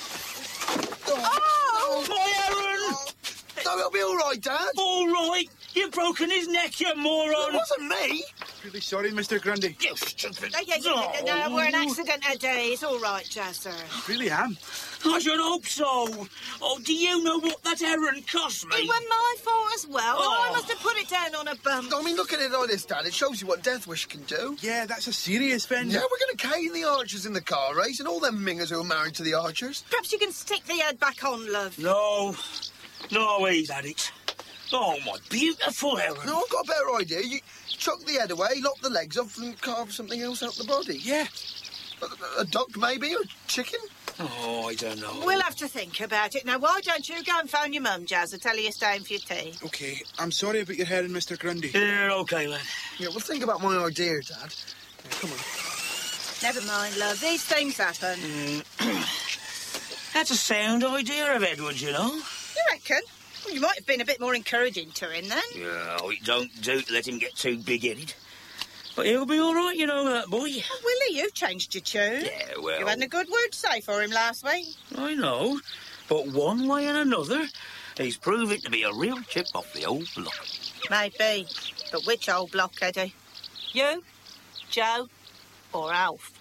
Oh! My Aaron! No, it'll be all right, Dad. All right. You've broken his neck, you moron. It wasn't me. Really sorry, Mr. Grundy. You stupid. No, we're an accident today. It's all right, Jazzer. Really am. I should hope so. Oh, do you know what that Aaron cost me? It wasn't my fault as well. Oh. I must have put it down on a bump. I mean, look at it like this, Dad. It shows you what Death Wish can do. Yeah, that's a serious fender. Yeah, we're going to cane the Archers in the car race and all them mingers who are married to the Archers. Perhaps you can stick the ad back on, love. No, he's had it. Oh, my beautiful Helen. No, I've got a better idea. You chuck the head away, lop the legs off, and carve something else out the body. Yeah. A duck, maybe, or a chicken? Oh, I don't know. We'll have to think about it. Now, why don't you go and phone your mum, Jazz, and tell her you're staying for your tea? OK, I'm sorry about your hair and Mr Grundy. Yeah, OK, lad. Yeah, well, think about my idea, Dad. Yeah, come on. Never mind, love. These things happen. That's a sound idea of Edward's, you know. You reckon? Well, you might have been a bit more encouraging to him, then. Yeah, it don't do to let him get too big-headed. But he'll be all right, you know, that boy. Oh, Willie, you've changed your tune. Yeah, well... You hadn't a good word to say for him last week. I know. But one way and another, he's proving to be a real chip off the old block. Maybe. But which old block, Eddie? You, Joe, or Alf?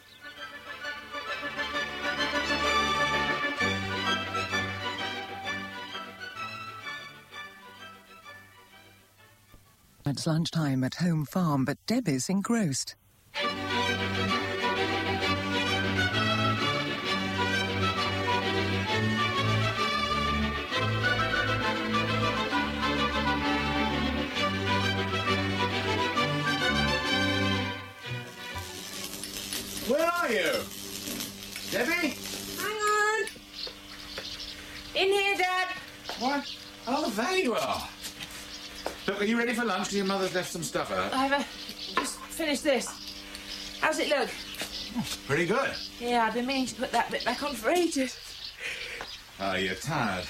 It's lunchtime at home farm, but Debbie's engrossed. Where are you? Debbie? Hang on. In here, Dad. What? Oh, there you are. Look, are you ready for lunch? Your mother's left some stuff out. I've just finished this. How's it look? Oh, pretty good. Yeah, I've been meaning to put that bit back on for ages. Oh, you're tired.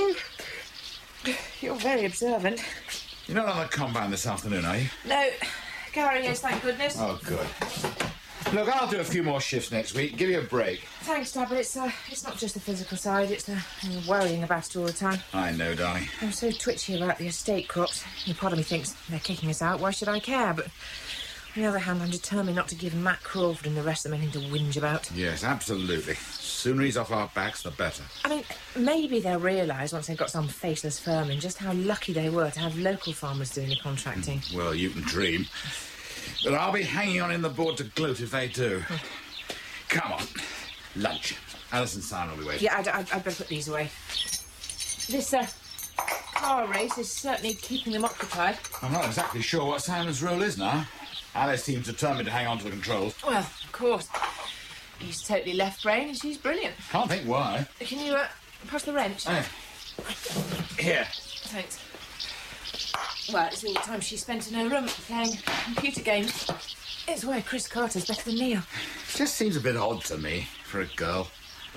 You're very observant. You're not on the combine this afternoon, are you? No, Gary is, thank goodness. Oh, good. Look, I'll do a few more shifts next week. Give you a break. Thanks, Dad, but it's not just the physical side, it's the worrying about it all the time. I know, darling. I'm so twitchy about the estate crops. Part of me thinks they're kicking us out, why should I care? But on the other hand, I'm determined not to give Matt Crawford and the rest of them anything to whinge about. Yes, absolutely. The sooner he's off our backs, the better. I mean, maybe they'll realise once they've got some faceless firm in just how lucky they were to have local farmers doing the contracting. Well, you can dream. But I'll be hanging on in the board to gloat if they do. Come on. Lunch. Alison Simon will be waiting. Yeah, I'd better put these away. This car race is certainly keeping them occupied. I'm not exactly sure what Simon's role is now. Alice seems determined to hang on to the controls. Well, of course. He's totally left brain and she's brilliant. Can't think why. Can you pass the wrench? Here. Thanks. Well, it's all the time she spent in her room playing computer games. It's where Chris Carter's better than Neil. Just seems a bit odd to me for a girl.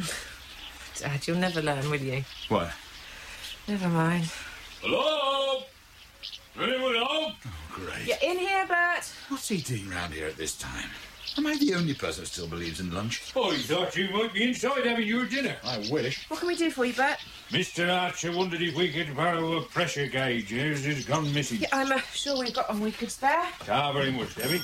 Dad, you'll never learn, will you? What? Never mind. Hello? Anyone home? Oh, great. You're in here, Bert. What's he doing round here at this time? Am I the only person who still believes in lunch? I thought you might be inside having your dinner. I wish. What can we do for you, Bert? Mr. Archer wondered if we could borrow a pressure gauge. His has gone missing. Yeah, I'm sure we've got one we could spare. Ah, very much, Debbie.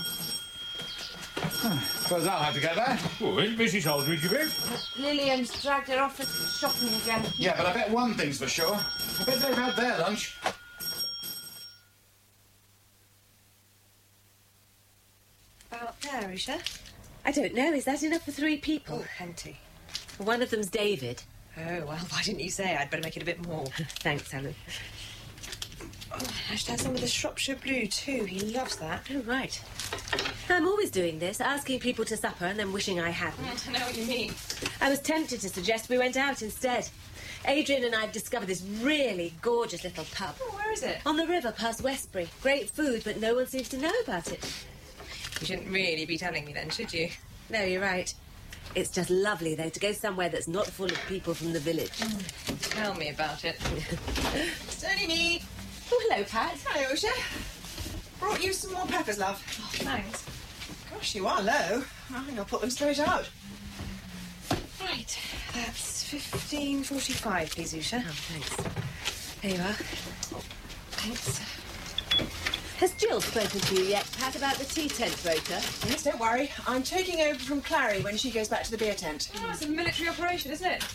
Suppose I'll have to get that. Oh, is Mrs. Aldridge about? Lillian's dragged her off for shopping again. Yeah, but I bet one thing's for sure. I bet they've had their lunch. About there, Isha? I don't know. Is that enough for 3 people? Oh, plenty. One of them's David. Oh, well, why didn't you say? I'd better make it a bit more. Thanks, Alan. Oh, I should have some of the Shropshire Blue, too. He loves that. Oh, right. I'm always doing this, asking people to supper and then wishing I hadn't. I know what you mean. I was tempted to suggest we went out instead. Adrian and I have discovered this really gorgeous little pub. Oh, where is it? On the river past Westbury. Great food, but no one seems to know about it. You shouldn't really be telling me then, should you? No, you're right. It's just lovely, though, to go somewhere that's not full of people from the village. Tell me about it. It's only me. Oh, hello, Pat. Hello, Usha. Brought you some more peppers, love. Oh, thanks. Gosh, you are low. I think I'll put them straight out. Right, that's 15.45, please, Usha. Oh, thanks. Here you are. Thanks. Has Jill spoken to you yet, Pat, about the tea tent rota? Yes, don't worry. I'm taking over from Clary when she goes back to the beer tent. Oh, it's a military operation, isn't it?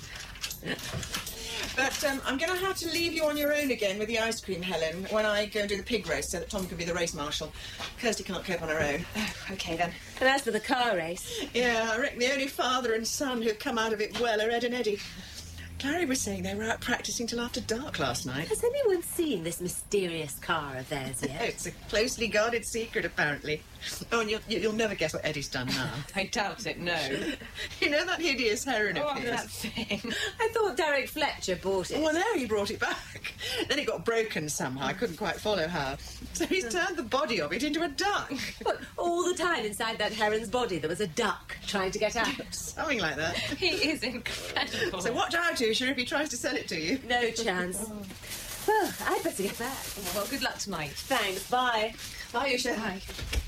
But I'm going to have to leave you on your own again with the ice cream, Helen, when I go and do the pig race so that Tom can be the race marshal. Kirsty can't cope on her own. Oh, OK, then. And as for the car race... Yeah, I reckon the only father and son who've come out of it well are Ed and Eddie. Clary was saying they were out practising till after dark last night. Has anyone seen this mysterious car of theirs yet? It's a closely guarded secret, apparently. Oh, and you'll never guess what Eddie's done now. I doubt it, no. You know that hideous heron of Oh, his? that thing. I thought Derek Fletcher bought it. Oh, well, no, he brought it back. Then it got broken somehow. I couldn't quite follow how. So he's turned the body of it into a duck. What, all the time inside that heron's body there was a duck trying to get out? Something like that. He is incredible. So watch out, Usha, if he tries to sell it to you. No chance. Well, I'd better get back. Well, good luck tonight. Thanks, bye. Bye, Usha. Bye.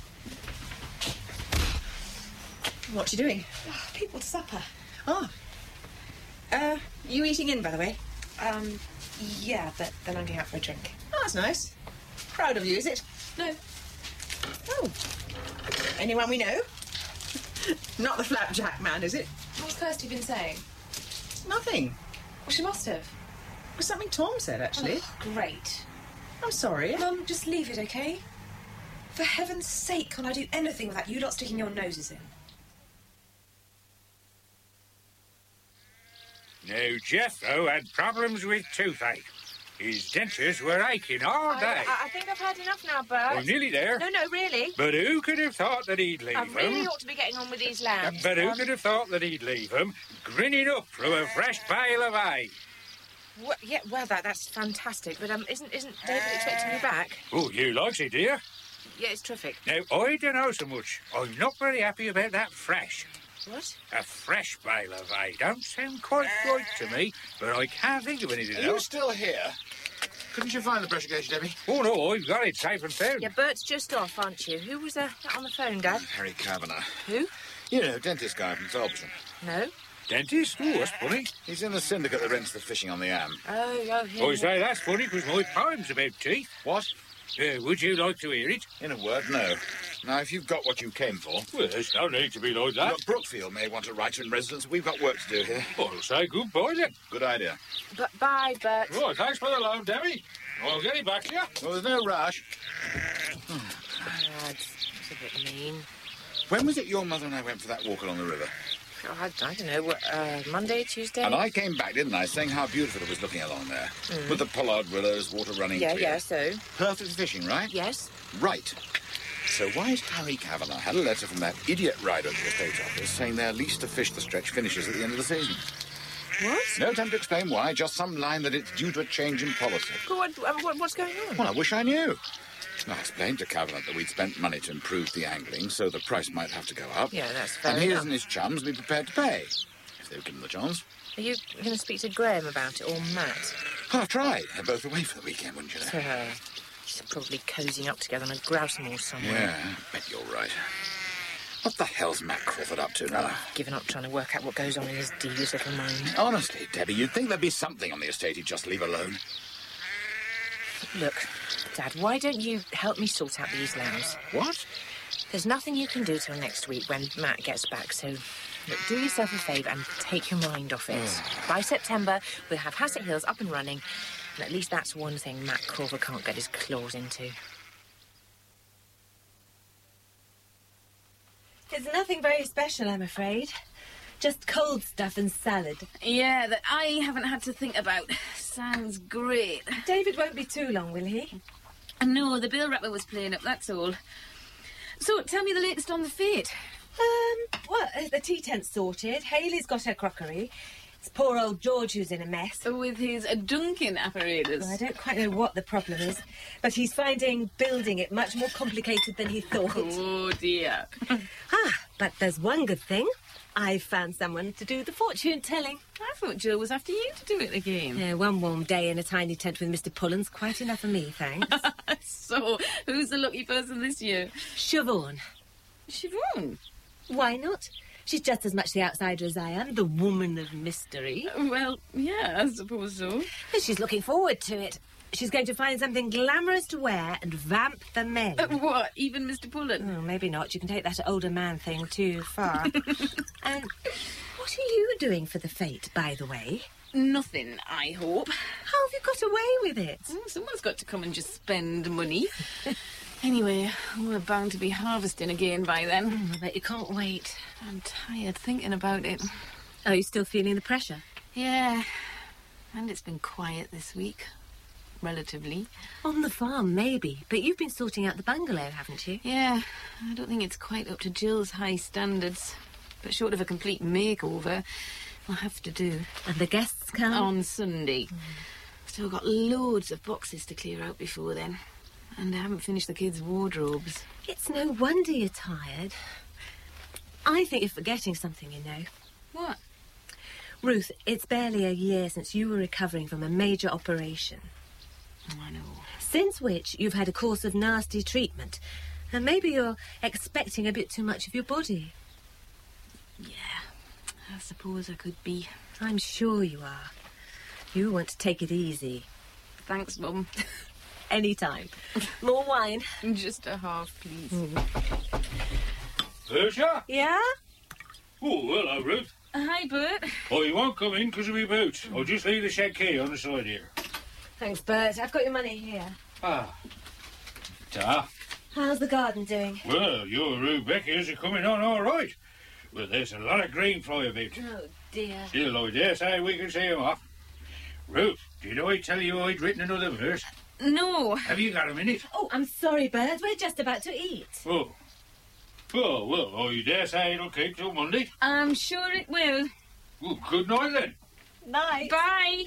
What you doing? Oh, people to supper. Oh. You eating in, by the way? Yeah, but then I'm going out for a drink. Oh, that's nice. Proud of you, is it? No. Oh. Anyone we know? Not the flapjack man, is it? What's Kirsty been saying? Nothing. Well, she must have. It was something Tom said, actually. Oh, great. I'm sorry. Mum, just leave it, OK? For heaven's sake, can't I do anything without you lot sticking your noses in? Now, Jethro had problems with toothache. His dentures were aching all day. I think I've had enough now, Bert. I'm nearly there. No, really. But who could have thought that he'd leave I them? really ought to be getting on with these lambs. But who could have thought that he'd leave them grinning up through a fresh bale of hay? Well, that's fantastic. But isn't David expecting me back? Oh, you likes it, dear? Yeah, it's terrific. Now, I don't know so much. I'm not very happy about that fresh. What? A fresh bale of hay. Don't sound quite right to me, but I can't think of anything Are you else. still here? Couldn't you find the pressure gauge, Debbie? Oh, no, I've got it safe and sound. Yeah, Bert's just off, aren't you? Who was that on the phone, Dad? Harry Kavanagh. Who? You know, dentist guy from Felberton. No. Dentist? Oh, that's funny. He's in the syndicate that rents the fishing on the Am. Oh, him. I say that's funny because my poem's about teeth. What? Would you like to hear it? In a word, no. Now, if you've got what you came for... Well, there's no need to be like that. Look, Brookfield may want a writer in residence. We've got work to do here. I'll say goodbye then. Good idea. Bye, Bert. Right, thanks for the loan, Debbie. I'll get it back to you. Well, there's no rush. That's a bit mean. When was it your mother and I went for that walk along the river? Oh, I don't know. Monday, Tuesday? And I came back, didn't I, saying how beautiful it was looking along there. With the pollard willows, water running clear. Yeah, so? Perfect for fishing, right? Yes. Right. So why has Harry Kavanagh had a letter from that idiot rider at the estate office saying their lease to fish the stretch finishes at the end of the season? What? No time to explain why, just some line that it's due to a change in policy. What's going on? Well, I wish I knew. I explained to Kavanagh that we'd spent money to improve the angling, so the price might have to go up. Yeah, that's fair And he enough. and his chums would be prepared to pay, if they were given the chance. Are you going to speak to Graham about it, or Matt? Well, I've tried. They're both away for the weekend, wouldn't you know? They're probably cozying up together on a grouse moor somewhere. Yeah, I bet you're right. What the hell's Matt Crawford up to now? Given up trying to work out what goes on in his devious little mind. Honestly, Debbie, you'd think there'd be something on the estate he'd just leave alone. Look, Dad, why don't you help me sort out these lambs? What? There's nothing you can do till next week when Matt gets back, so look, do yourself a favour and take your mind off it. By September, we'll have Hassett Hills up and running, and at least that's one thing Matt Crawford can't get his claws into. It's nothing very special, I'm afraid. Just cold stuff and salad. Yeah, that I haven't had to think about. Sounds great. David won't be too long, will he? No, the bill wrapper was playing up, that's all. So, tell me the latest on the fete. Well, the tea tent's sorted. Hayley's got her crockery. It's poor old George who's in a mess. With his Duncan apparatus. Well, I don't quite know what the problem is, but he's finding building it much more complicated than he thought. Oh, dear. But there's one good thing. I've found someone to do the fortune-telling. I thought Jill was after you to do it again. Yeah, one warm day in a tiny tent with Mr. Pullen's quite enough for me, thanks. So, who's the lucky person this year? Siobhan. Siobhan? Why not? She's just as much the outsider as I am, the woman of mystery. Well, yeah, I suppose so. She's looking forward to it. She's going to find something glamorous to wear and vamp the men. What, even Mr. Pullen? Oh, maybe not. You can take that older man thing too far. And what are you doing for the fete, by the way? Nothing, I hope. How have you got away with it? Someone's got to come and just spend money. Anyway, we're bound to be harvesting again by then. I bet you can't wait. I'm tired thinking about it. Are you still feeling the pressure? Yeah. And it's been quiet this week. Relatively. On the farm, maybe. But you've been sorting out the bungalow, haven't you? Yeah, I don't think it's quite up to Jill's high standards. But short of a complete makeover, I'll have to do. And the guests come? On Sunday. Still got loads of boxes to clear out before then. And I haven't finished the kids' wardrobes. It's no wonder you're tired. I think you're forgetting something, you know. What? Ruth, it's barely a year since you were recovering from a major operation. Oh, I know. Since which you've had a course of nasty treatment. And maybe you're expecting a bit too much of your body. Yeah, I suppose I could be. I'm sure you are. You want to take it easy. Thanks, Mum. Anytime. More wine? Just a half, please. Bertha? Yeah? Oh, hello, Ruth. Hi, Bert. Oh, you won't come in because of my boots. I'll just leave the shed key on the side here. Thanks, Bert. I've got your money here. Ah. Ta. How's the garden doing? Well, your rudbeckias are coming on all right. But there's a lot of green fly about. Oh, dear. Still, I dare say we can see 'em off. Ruth, did I tell you I'd written another verse? No. Have you got a minute? Oh, I'm sorry, Bert. We're just about to eat. Oh. Oh, well, I dare say it'll keep till Monday. I'm sure it will. Well, good night, then. Night. Bye.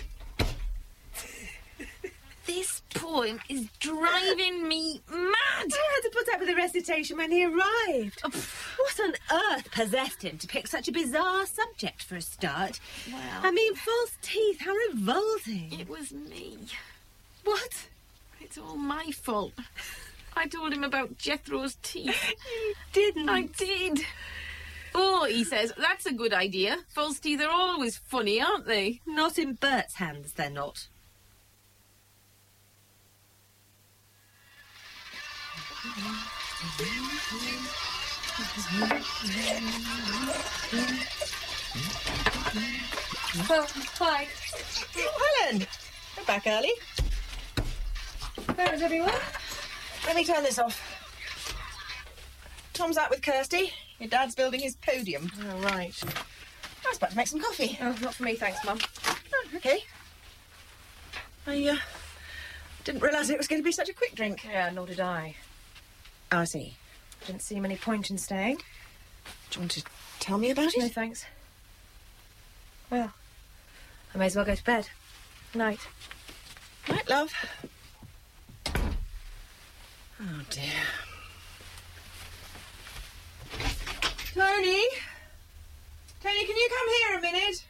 This poem is driving me mad. I had to put up with the recitation when he arrived. What on earth possessed him to pick such a bizarre subject for a start? Well, I mean, false teeth, how revolting. It was me. What? It's all my fault. I told him about Jethro's teeth. You didn't. I did. Oh, he says, that's a good idea. False teeth are always funny, aren't they? Not in Bert's hands, they're not. Oh, hi. Oh, Helen. We're back early. Where is everyone? Let me turn this off. Tom's out with Kirsty. Your dad's building his podium. Oh, right. I was about to make some coffee. Oh, not for me, thanks, Mum. Oh, OK. I didn't realise it was going to be such a quick drink. Yeah, nor did I. Oh, I see. Didn't seem any point in staying. Do you want to tell me about it? No, thanks. Well, I may as well go to bed. Night. Night, love. Oh, dear. Tony? Tony, can you come here a minute?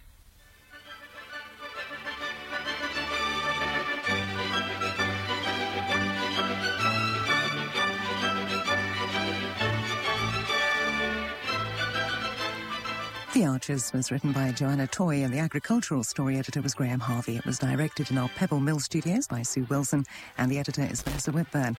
The Archers was written by Joanna Toy and the agricultural story editor was Graham Harvey. It was directed in our Pebble Mill studios by Sue Wilson and the editor is Vanessa Whitburn.